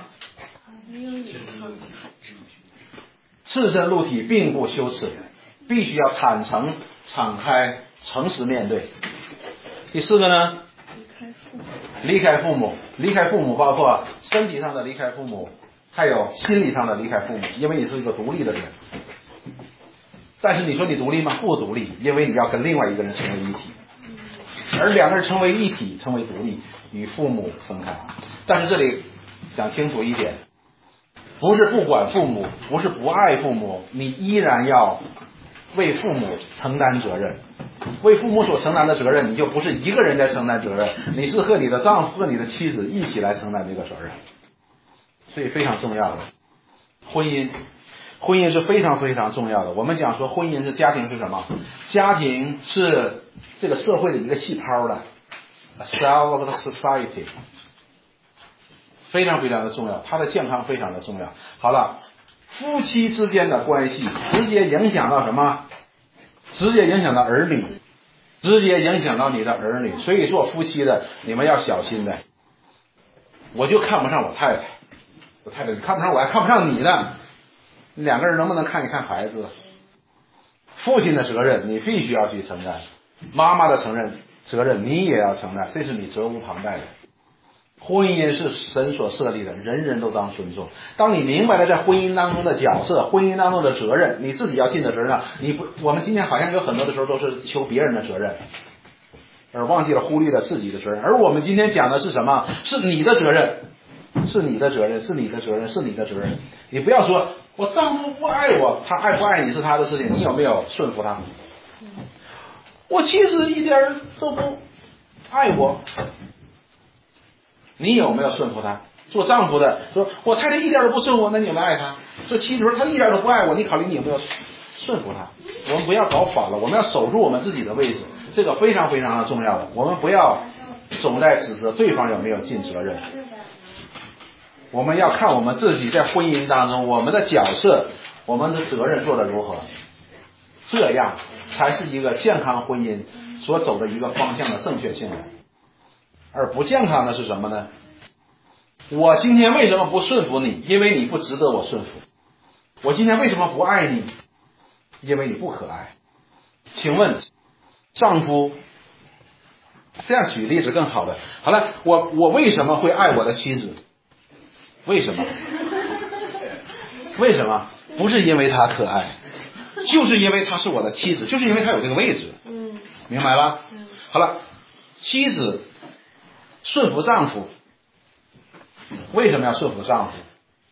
A: 赤身露体并不羞耻，必须要坦诚敞开诚实面对。第四个呢，离开父母，离开父母包括身体上的离开父母，还有心理上的离开父母，因为你是一个独立的人。但是你说你独立吗？不独立，因为你要跟另外一个人成为一体，而两个人成为一体，成为独立，与父母分开。但是这里讲清楚一点，不是不管父母，不是不爱父母，你依然要为父母承担责任。为父母所承担的责任，你就不是一个人在承担责任，你是和你的丈夫和你的妻子一起来承担这个责任。所以非常重要的婚姻，婚姻是非常非常重要的。我们讲说婚姻是家庭是什么？家庭是这个社会的一个气泡的 a cell of the society， 非常非常的重要，它的健康非常的重要。好了，夫妻之间的关系直接影响到什么？直接影响到儿女，直接影响到你的儿女。所以做夫妻的你们要小心的， 我就看不上我太太，我太太你看不上我，还看不上你呢。两个人能不能看一看孩子？父亲的责任你必须要去承担，妈妈的承认责任你也要承担，这是你责无旁贷的。婚姻是神所设立的，人人都当尊重。当你明白了在婚姻当中的角色，婚姻当中的责任，你自己要尽的责任上，你不，我们今天好像有很多的时候都是求别人的责任，而忘记了忽略了自己的责任。而我们今天讲的是什么？是你的责任，是你的责任，是你的责任，是你的责任。你不要说我丈夫不爱我，他爱不爱你是他的事情，你有没有顺服他？我妻子一点都不爱我，你有没有顺服他？做丈夫的说我太太一点都不顺服我，那你有没有爱他？说妻子说他一点都不爱我，你考虑你有没有顺服他？我们不要搞反了，我们要守住我们自己的位置，这个非常非常的重要的。我们不要总在指责对方有没有尽责任，我们要看我们自己在婚姻当中我们的角色，我们的责任做得如何，这样才是一个健康婚姻所走的一个方向的正确性的。而不健康的是什么呢？我今天为什么不顺服你？因为你不值得我顺服。我今天为什么不爱你？因为你不可爱。请问丈夫，这样举例子更好的。好了，我我为什么会爱我的妻子？为什么？为什么？不是因为她可爱，就是因为她是我的妻子，就是因为她有这个位置。
C: 嗯，
A: 明白了？好了，妻子顺服丈夫，为什么要顺服丈夫？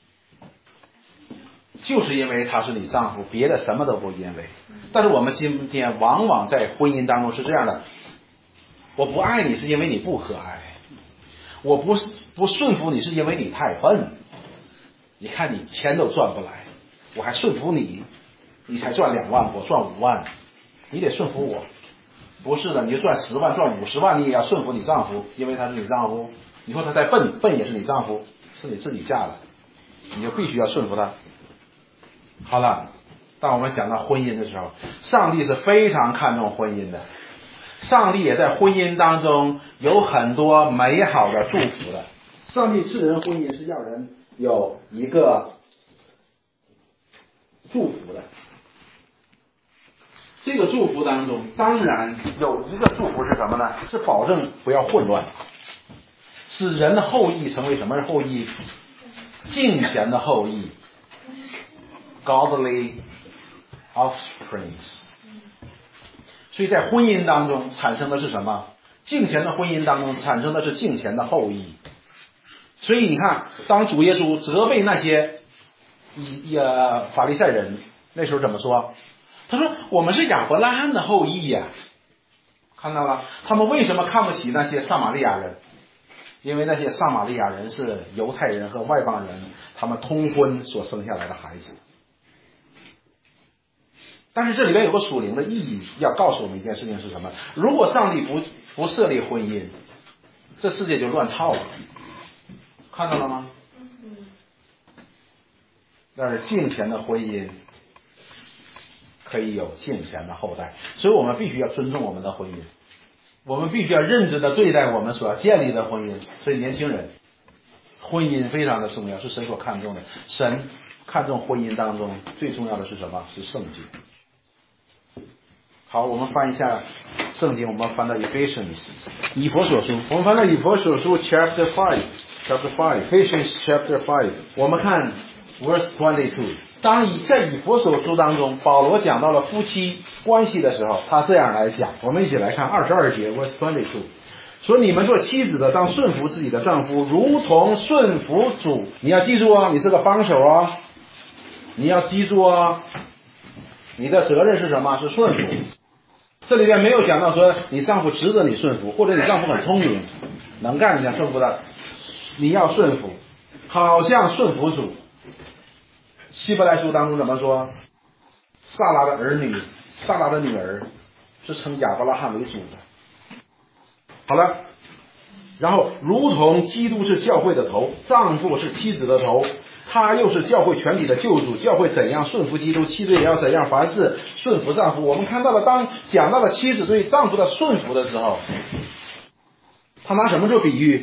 A: 就是因为他是你丈夫，别的什么都不因为。但是我们今天往往在婚姻当中是这样的，我不爱你是因为你不可爱，我不不顺服你是因为你太笨，你看你钱都赚不来，我还顺服你，你才赚两万，我赚五万，你得顺服我。不是的，你就赚十万赚五十万，你也要顺服你丈夫，因为他是你丈夫。你说他再笨，笨也是你丈夫，是你自己嫁的，你就必须要顺服他。好了，当我们讲到婚姻的时候，上帝是非常看重婚姻的，上帝也在婚姻当中有很多美好的祝福的。上帝赐人婚姻是要人有一个祝福的，这个祝福当中当然有一个祝福是什么呢？是保证不要混乱，使人的后裔成为什么后裔？敬虔的后裔， godly offsprings。 所以在婚姻当中产生的是什么？敬虔的婚姻当中产生的是敬虔的后裔。所以你看，当主耶稣责备那些呃法利赛人，那时候怎么说？他说我们是亚伯拉罕的后裔呀、啊，看到了？他们为什么看不起那些撒玛利亚人？因为那些撒玛利亚人是犹太人和外邦人他们通婚所生下来的孩子。但是这里面有个属灵的意义，要告诉我们一件事情是什么？如果上帝不不设立婚姻，这世界就乱套了，看到了吗？但是敬虔的婚姻可以有敬虔的后代，所以我们必须要尊重我们的婚姻，我们必须要认真的对待我们所要建立的婚姻。所以年轻人，婚姻非常的重要，是神所看重的。神看重婚姻当中最重要的是什么？是圣洁。好，我们翻一下圣经，我们翻到 Ephesians 以弗所书，我们翻到以弗所书 chapter five chapter five Ephesians chapter five， 我们看 verse twenty-two。 当以在以弗所书当中保罗讲到了夫妻关系的时候，他这样来讲，我们一起来看二十二节 verse twenty-two， 说你们做妻子的当顺服自己的丈夫，如同顺服主。你要记住哦，你是个帮手哦，你要记住哦，你的责任是什么？是顺服。这里边没有讲到说你丈夫值得你顺服，或者你丈夫很聪明能干，你想顺服他，你要顺服，好像顺服主。希伯来书当中怎么说？撒拉的儿女，撒拉的女儿是称亚伯拉罕为主的。好了，然后如同基督是教会的头，丈夫是妻子的头，他又是教会全体的救主，教会怎样顺服基督，妻子也要怎样，凡事顺服丈夫。我们看到了，当讲到了妻子对丈夫的顺服的时候，他拿什么做比喻？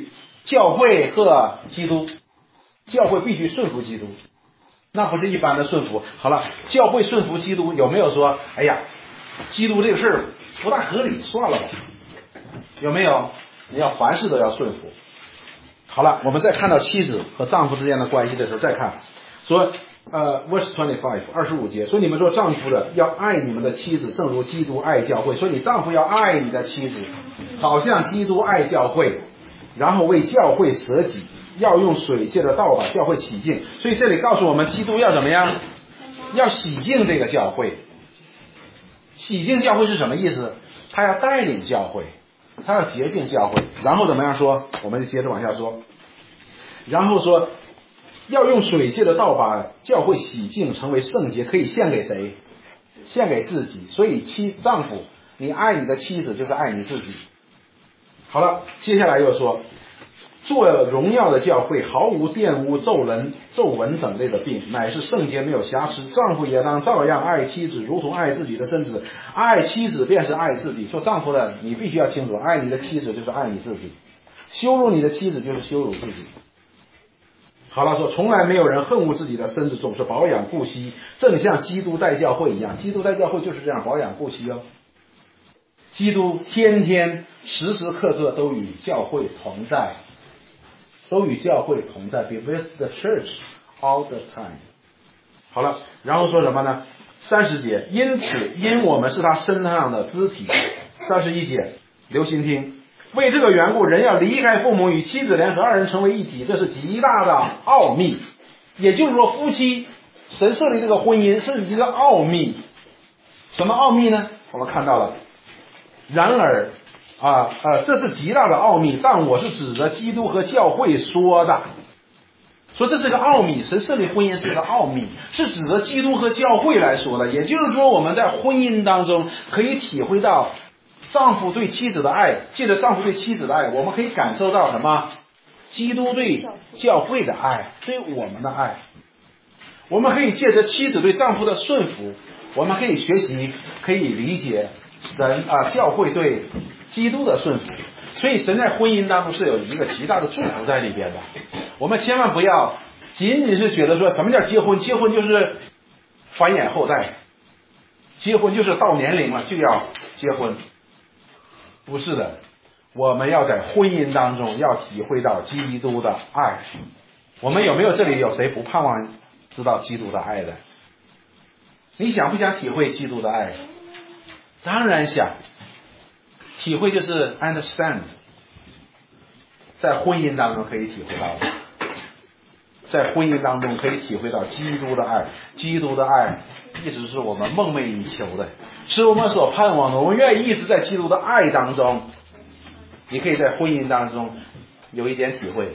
A: 教会和基督，教会必须顺服基督，那不是一般的顺服。好了，教会顺服基督，有没有说哎呀基督这个事儿不大合理，算了吧？有没有？你要凡事都要顺服。好了，我们再看到妻子和丈夫之间的关系的时候，再看说呃 verse twenty-five 二十五节说，你们做丈夫的要爱你们的妻子，正如基督爱教会。所以你丈夫要爱你的妻子，好像基督爱教会，然后为教会舍己，要用水借着道把教会洗净。所以这里告诉我们，基督要怎么样？要洗净这个教会。洗净教会是什么意思？他要带领教会，他要洁净教会。然后怎么样说？我们就接着往下说。然后说要用水借的道把教会洗净，成为圣洁，可以献给谁？献给自己。所以妻丈夫，你爱你的妻子就是爱你自己。好了，接下来又说，做荣耀的教会毫无玷污、皱纹、皱纹等类的病，乃是圣洁没有瑕疵。丈夫也当照样爱妻子，如同爱自己的身子。爱妻子便是爱自己。做丈夫的，你必须要清楚，爱你的妻子就是爱你自己，羞辱你的妻子就是羞辱自己。好了，说从来没有人恨恶自己的身子，总是保养顾惜，正像基督带教会一样。基督带教会就是这样保养顾惜哦。基督天天时时刻刻都与教会同在，都与教会同在 be with the church all the time。 好了，然后说什么呢？三十节，因此因我们是他身上的肢体。三十一节，留心听，为这个缘故，人要离开父母，与妻子联合，二人成为一体，这是极大的奥秘。也就是说，夫妻神设立这个婚姻是一个奥秘。什么奥秘呢？我们看到了，然而啊呃，这是极大的奥秘，但我是指着基督和教会说的。说这是个奥秘，神设立婚姻是个奥秘，是指着基督和教会来说的。也就是说，我们在婚姻当中可以体会到丈夫对妻子的爱，借着丈夫对妻子的爱，我们可以感受到什么？基督对教会的爱，对我们的爱。我们可以借着妻子对丈夫的顺服，我们可以学习，可以理解神啊教会对基督的顺服。所以神在婚姻当中是有一个极大的祝福在里边的。我们千万不要仅仅是觉得说什么叫结婚，结婚就是繁衍后代，结婚就是到年龄了就要结婚。不是的，我们要在婚姻当中要体会到基督的爱。我们有没有这里有谁不盼望知道基督的爱的？你想不想体会基督的爱？当然想。体会就是 understand， 在婚姻当中可以体会到的，在婚姻当中可以体会到基督的爱。基督的爱一直是我们梦寐以求的，是我们所盼望的。我们愿意一直在基督的爱当中。你可以在婚姻当中有一点体会。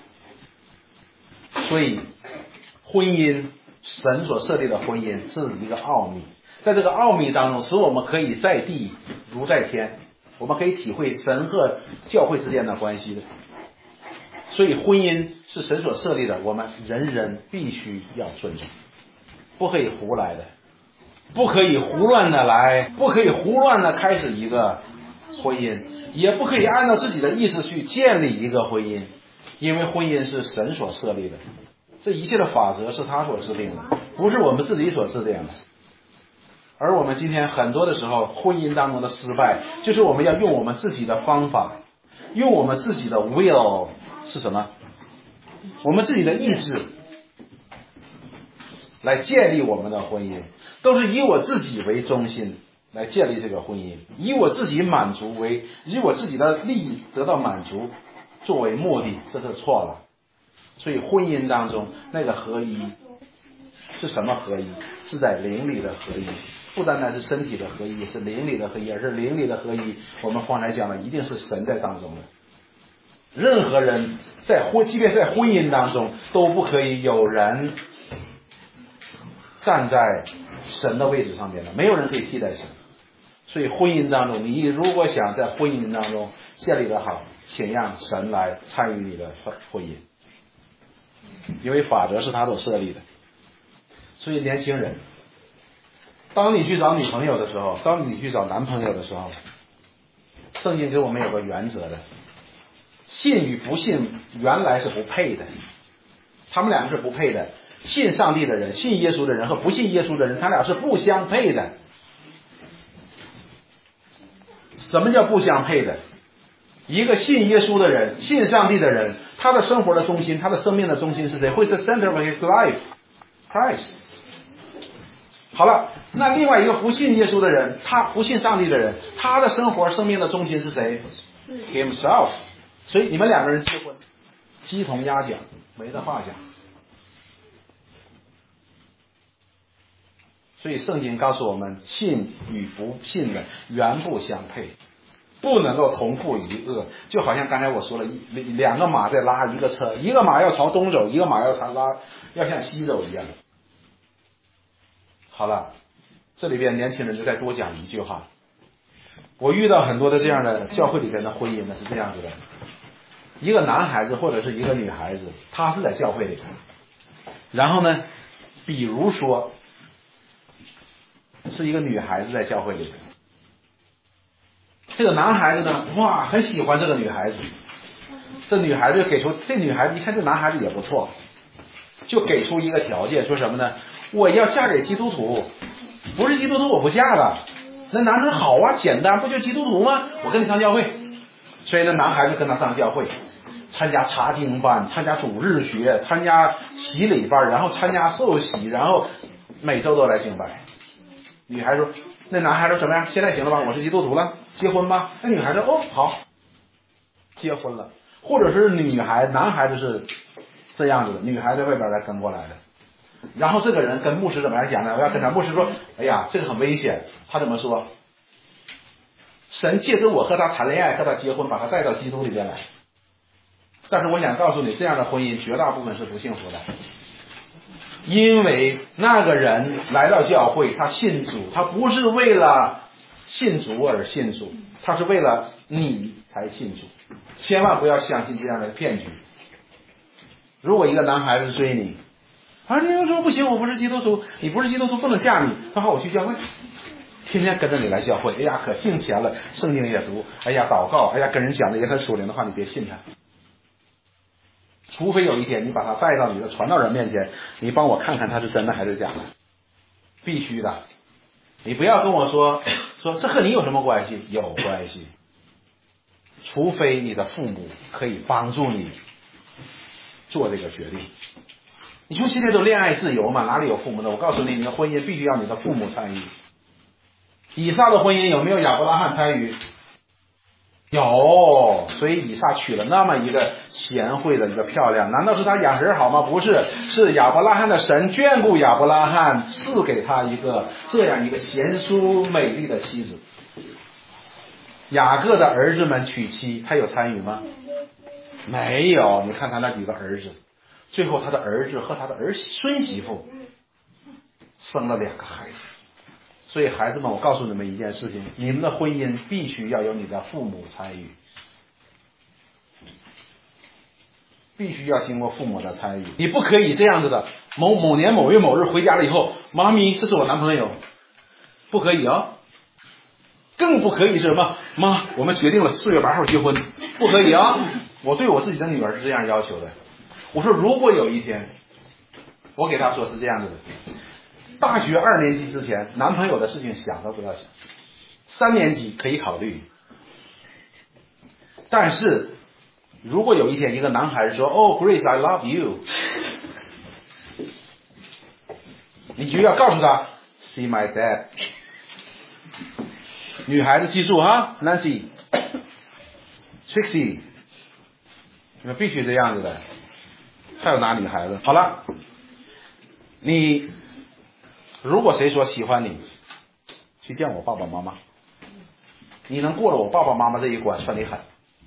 A: 所以婚姻，神所设立的婚姻是一个奥秘，在这个奥秘当中使我们可以在地如在天，我们可以体会神和教会之间的关系的。所以婚姻是神所设立的，我们人人必须要尊重，不可以胡来的，不可以胡乱的来，不可以胡乱的开始一个婚姻，也不可以按照自己的意思去建立一个婚姻，因为婚姻是神所设立的，这一切的法则是他所制定的，不是我们自己所制定的。而我们今天很多的时候，婚姻当中的失败，就是我们要用我们自己的方法，用我们自己的 will 是什么？我们自己的意志来建立我们的婚姻，都是以我自己为中心来建立这个婚姻，以我自己满足为，以我自己的利益得到满足作为目的，这是错了。所以婚姻当中那个合一是什么合一？是在灵里的合一，不单单是身体的合一，是灵里的合一，而是灵里的合一。我们方才讲了，一定是神在当中的。任何人在婚，即便在婚姻当中，都不可以有人站在神的位置上面的，没有人可以替代神。所以婚姻当中，你如果想在婚姻当中建立得好，请让神来参与你的婚姻，因为法则是他所设立的。所以年轻人，当你去找女朋友的时候，当你去找男朋友的时候，圣经给我们有个原则的， 信与不信原来是不配的，他们两个是不配的。信上帝的人，信耶稣的人和不信耶稣的人，他俩是不相配的。什么叫不相配的？一个信耶稣的人，信上帝的人，他的生活的中心，他的生命的中心是谁？ Who is the center of his life? Christ。 好了，那另外一个不信耶稣的人，他不信上帝的人，他的生活生命的中心是谁？ Himself。 所以你们两个人结婚，鸡同鸭讲，没得话讲。所以圣经告诉我们，信与不信的原不相配，不能够同负一轭。就好像刚才我说了，两个马在拉一个车，一个马要朝东走，一个马要朝拉要向西走一样。好了，这里边年轻人就再多讲一句话。我遇到很多的这样的教会里边的婚姻呢是这样子的，一个男孩子或者是一个女孩子，他是在教会里，然后呢，比如说是一个女孩子在教会里，这个男孩子呢，哇，很喜欢这个女孩子，这女孩子就给出，这女孩子一看这男孩子也不错，就给出一个条件，说什么呢？我要嫁给基督徒，不是基督徒我不嫁了。那男生好啊，简单，不就基督徒吗？我跟你上教会。所以那男孩就跟他上教会，参加查经班，参加主日学，参加洗礼班，然后参加受洗，然后每周都来敬拜。女孩说，那男孩说怎么样？现在行了吧？我是基督徒了，结婚吧？那女孩说，哦，好，结婚了。或者是女孩，男孩子是这样子的，女孩在外边来跟过来的。然后这个人跟牧师怎么样讲呢？我要跟他牧师说，哎呀，这个很危险。他怎么说？神借着我和他谈恋爱，和他结婚，把他带到基督里边来。但是我想告诉你，这样的婚姻绝大部分是不幸福的。因为那个人来到教会，他信主，他不是为了信主而信主，他是为了你才信主。千万不要相信这样的骗局。如果一个男孩子追你，啊，你说不行，我不是基督徒，你不是基督徒不能嫁你，他好我去教会，天天跟着你来教会，哎呀可敬虔了，圣经也读，哎呀祷告，哎呀跟人讲的也很属灵的话，你别信他。除非有一天你把他带到你的传道人面前，你帮我看看他是真的还是假的，必须的。你不要跟我说说这和你有什么关系？有关系。除非你的父母可以帮助你做这个决定。你说现在都恋爱自由嘛，哪里有父母的？我告诉你，你的婚姻必须要你的父母参与。以撒的婚姻有没有亚伯拉罕参与？有，所以以撒娶了那么一个贤惠的一个漂亮，难道是他养人好吗？不是，是亚伯拉罕的神眷顾亚伯拉罕，赐给他一个这样一个贤淑美丽的妻子。雅各的儿子们娶妻，他有参与吗？没有。你看他那几个儿子，最后他的儿子和他的儿孙媳妇生了两个孩子。所以孩子们，我告诉你们一件事情，你们的婚姻必须要有你的父母参与，必须要经过父母的参与。你不可以这样子的，某某年某月某日回家了以后，妈咪，这是我男朋友，不可以啊。更不可以是什么？妈，我们决定了四月八号结婚，不可以啊。我对我自己的女儿是这样要求的。我说如果有一天，我给她说是这样子的，大学二年级之前，男朋友的事情想都不要想。三年级可以考虑，但是如果有一天一个男孩子说：“哦 ，Grace, I love you”， 你就要告诉他 ：“See my dad”。女孩子记住哈 ，Nancy、Trixie， 你们必须这样子的。还有哪女孩子？好了，你。如果谁说喜欢你，去见我爸爸妈妈，你能过了我爸爸妈妈这一关，算你狠。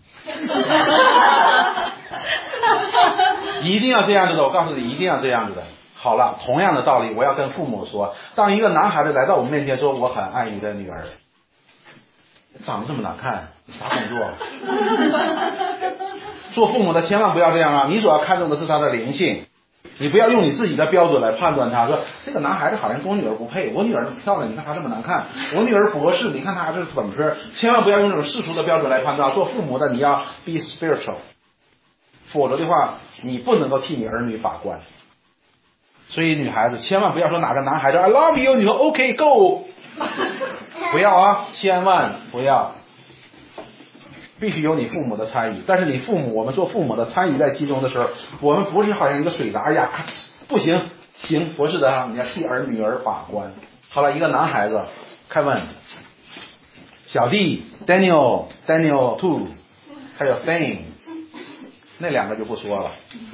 A: 一定要这样子的，我告诉你，一定要这样子的。好了，同样的道理，我要跟父母说，当一个男孩子来到我们面前说我很爱你的女儿，长得这么难看，你啥工作？做父母的千万不要这样啊！你所要看重的是他的灵性。 你不要用你自己的标准来判断他，说这个男孩子好像跟我女儿不配，我女儿漂亮，你看她这么难看，我女儿博士，你看她这是本科，千万不要用这种世俗的标准来判断。做父母的你要 be spiritual， 否则的话你不能够替你儿女把关。所以女孩子千万不要说哪个男孩子 I love you， 你说 OK go， 不要啊，千万不要。必须有你父母的参与，但是你父母，我们做父母的参与在其中的时候，我们不是好像一个水闸呀，不行，行，不是的，你要替儿女儿把关。好了，一个男孩子 Kevin， 小弟 Daniel Daniel Two， 还有 Fame， 那两个就不说了。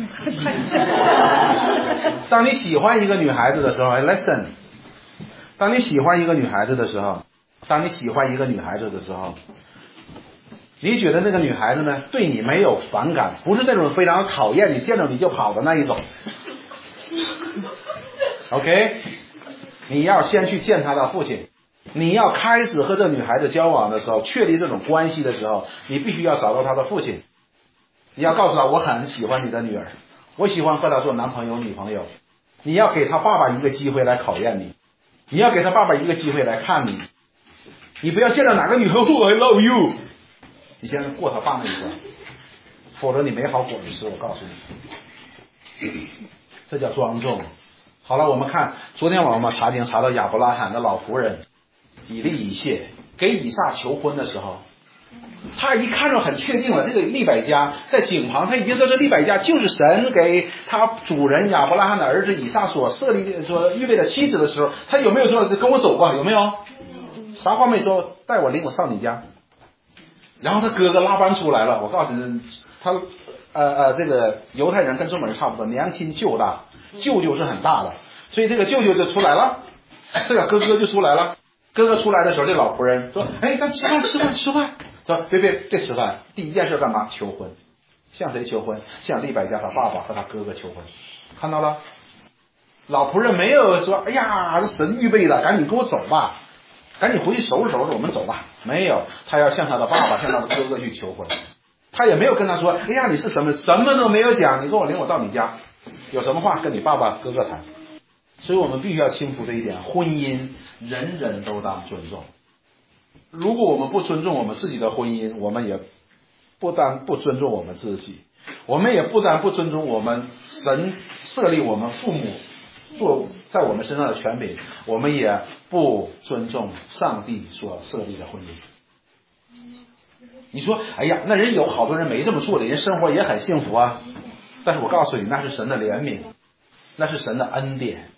A: 当你喜欢一个女孩子的时候 ，listen， 当你喜欢一个女孩子的时候，当你喜欢一个女孩子的时候。你觉得那个女孩子呢，对你没有反感，不是那种非常讨厌你，见着你就跑的那一种。OK， 你要先去见她的父亲，你要开始和这女孩子交往的时候，确立这种关系的时候，你必须要找到她的父亲，你要告诉她我很喜欢你的女儿，我喜欢和她做男朋友女朋友。你要给她爸爸一个机会来考验你，你要给她爸爸一个机会来看你，你不要见到哪个女孩 I love you，你先过他爸那一关，否则你没好果子吃，我告诉你，这叫庄重。好了，我们看昨天晚上查经查到亚伯拉罕的老仆人以利以谢给以撒求婚的时候，他一看着很确定了，这个利百加在井旁，他已经知道这利百加就是神给他主人亚伯拉罕的儿子以撒所设立所预备的妻子的时候，他有没有说跟我走吧？有没有？啥话没说，带我领我上你家。然后他哥哥拉班出来了，我告诉你，他呃呃，这个犹太人跟中国人差不多，娘亲舅大，舅舅是很大的，所以这个舅舅就出来了，这个哥哥就出来了。哥哥出来的时候，这老仆人说：“哎，咱吃饭吃饭吃饭。”说：“别别别吃饭，第一件事干嘛？求婚。向谁求婚？向利百加他爸爸和他哥哥求婚。看到了，老仆人没有说：‘哎呀，这神预备的，赶紧跟我走吧。’赶紧回去收拾收拾，我们走吧。没有，他要向他的爸爸，向他的哥哥去求婚。他也没有跟他说：“哎呀，你是什么？什么都没有讲。你跟我领我到你家，有什么话跟你爸爸哥哥谈。”所以我们必须要清楚这一点：婚姻人人都当尊重。如果我们不尊重我们自己的婚姻，我们也不但不尊重我们自己，我们也不但不尊重我们神设立我们父母做在我们身上的权柄，我们也不尊重上帝所设立的婚姻。你说，哎呀，那人有好多人没这么做的，人生活也很幸福啊。但是我告诉你，那是神的怜悯，那是神的恩典。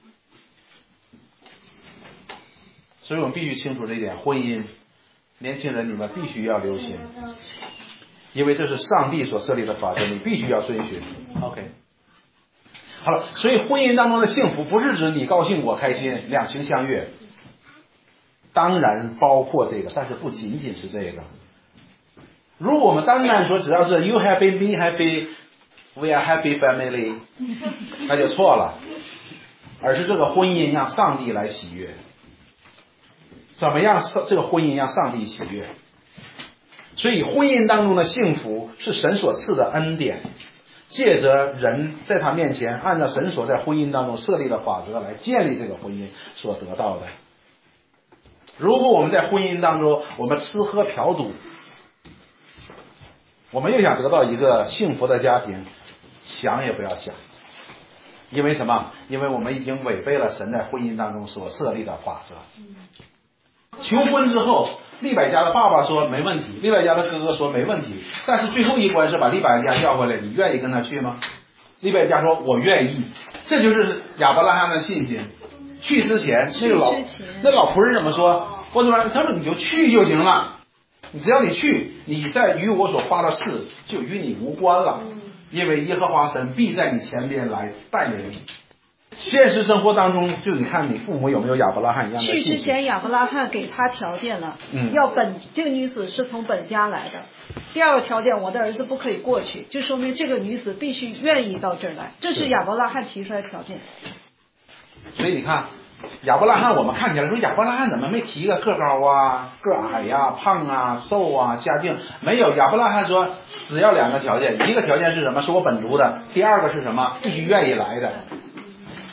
A: 所以我们必须清楚这一点，婚姻，年轻人你们必须要留心，因为这是上帝所设立的法则，你必须要遵循。OK。好了，所以婚姻当中的幸福不是指你高兴我开心，两情相悦，当然包括这个，但是不仅仅是这个。如果我们单单说只要是 you happy me happy we are happy family， 那就错了，而是这个婚姻让上帝来喜悦。怎么样这个婚姻让上帝喜悦？所以婚姻当中的幸福是神所赐的恩典，借着人在他面前按照神所在婚姻当中设立的法则来建立这个婚姻所得到的。如果我们在婚姻当中我们吃喝嫖赌，我们又想得到一个幸福的家庭，想也不要想。因为什么？因为我们已经违背了神在婚姻当中所设立的法则。求婚之后，利百加的爸爸说没问题，利百加的哥哥说没问题，但是最后一关是把利百加叫回来，你愿意跟他去吗？利百加说我愿意。这就是亚伯拉罕的信心。去之前那个老那老仆人怎么说？我怎么他说你就去就行了，你只要你去，你在与我所发的誓就与你无关了，因为耶和华神必在你前边来带领你。现实生活当中，就你看你父母有没有亚伯拉罕一样的信心？
H: 去之前亚伯拉罕给他条件了，嗯，要本这个女子是从本家来的。第二个条件，我的儿子不可以过去，就说明这个女子必须愿意到这儿来，这是亚伯拉罕提出来的条件。
A: 所以你看亚伯拉罕，我们看起来说亚伯拉罕怎么没提个个高啊、个矮呀、胖啊、瘦啊、家境？没有，亚伯拉罕说只要两个条件，一个条件是什么？是我本族的；第二个是什么？必须愿意来的。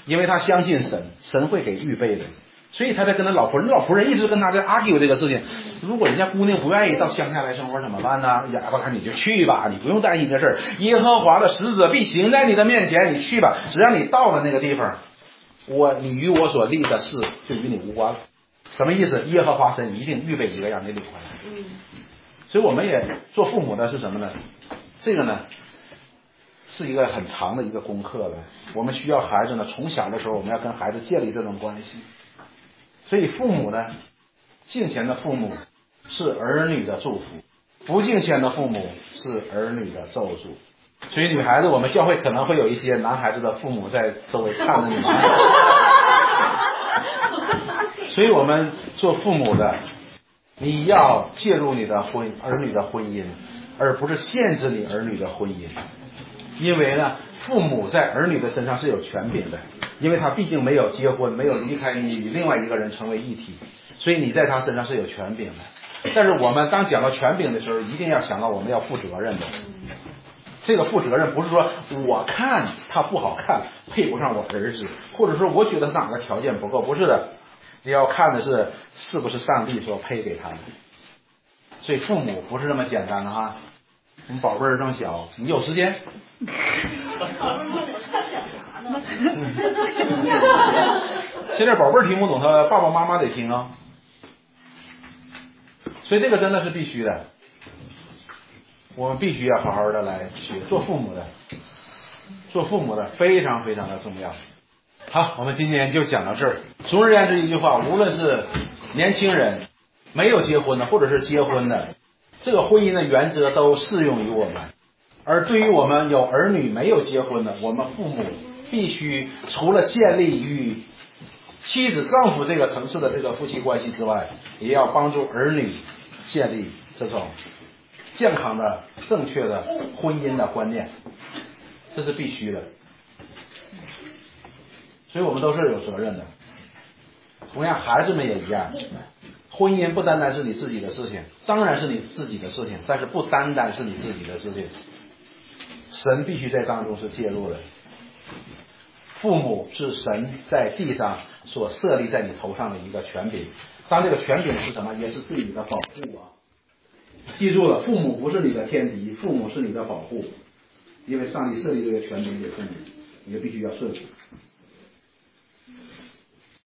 A: 因为他相信神，神会给预备的。所以他在跟他老婆人，老婆人一直跟他在 argue 这个事情。如果人家姑娘不愿意到乡下来生活怎么办呢？亚伯拉罕你就去吧，你不用担心这事儿。耶和华的使者必行在你的面前，你去吧。只要你到了那个地方，我你与我所立的事就与你无关了。什么意思？耶和华神一定预备一个让你领回来。
G: 嗯。
A: 所以我们也做父母的是什么呢？这个呢是一个很长的一个功课了。我们需要孩子呢，从小的时候我们要跟孩子建立这种关系。所以父母呢，敬虔的父母是儿女的祝福，不敬虔的父母是儿女的咒诅。所以女孩子，我们教会可能会有一些男孩子的父母在周围看着你们。所以我们做父母的，你要介入你的婚儿女的婚姻，而不是限制你儿女的婚姻。因为呢，父母在儿女的身上是有权柄的，因为他毕竟没有结婚，没有离开你与另外一个人成为一体，所以你在他身上是有权柄的。但是我们当讲到权柄的时候，一定要想到我们要负责任的。这个负责任不是说我看他不好看，配不上我儿子，或者说我觉得哪个条件不够，不是的。你要看的是是不是上帝所配给他的。所以父母不是这么简单的哈。我们宝贝儿正小，你有时间？现在宝贝儿听不懂，他爸爸妈妈得听啊。所以这个真的是必须的，我们必须要好好的来学。做父母的，做父母的非常非常的重要。好，我们今天就讲到这儿。总而言之一句话，无论是年轻人、没有结婚的，或者是结婚的，这个婚姻的原则都适用于我们。而对于我们有儿女没有结婚的，我们父母必须除了建立与妻子丈夫这个层次的这个夫妻关系之外，也要帮助儿女建立这种健康的正确的婚姻的观念，这是必须的。所以我们都是有责任的。同样孩子们也一样，婚姻不单单是你自己的事情，当然是你自己的事情，但是不单单是你自己的事情，神必须在当中是介入的。父母是神在地上所设立在你头上的一个权柄，当这个权柄是什么，也是对你的保护啊。记住了，父母不是你的天敌，父母是你的保护，因为上帝设立这个权柄给父母，你就必须要顺服。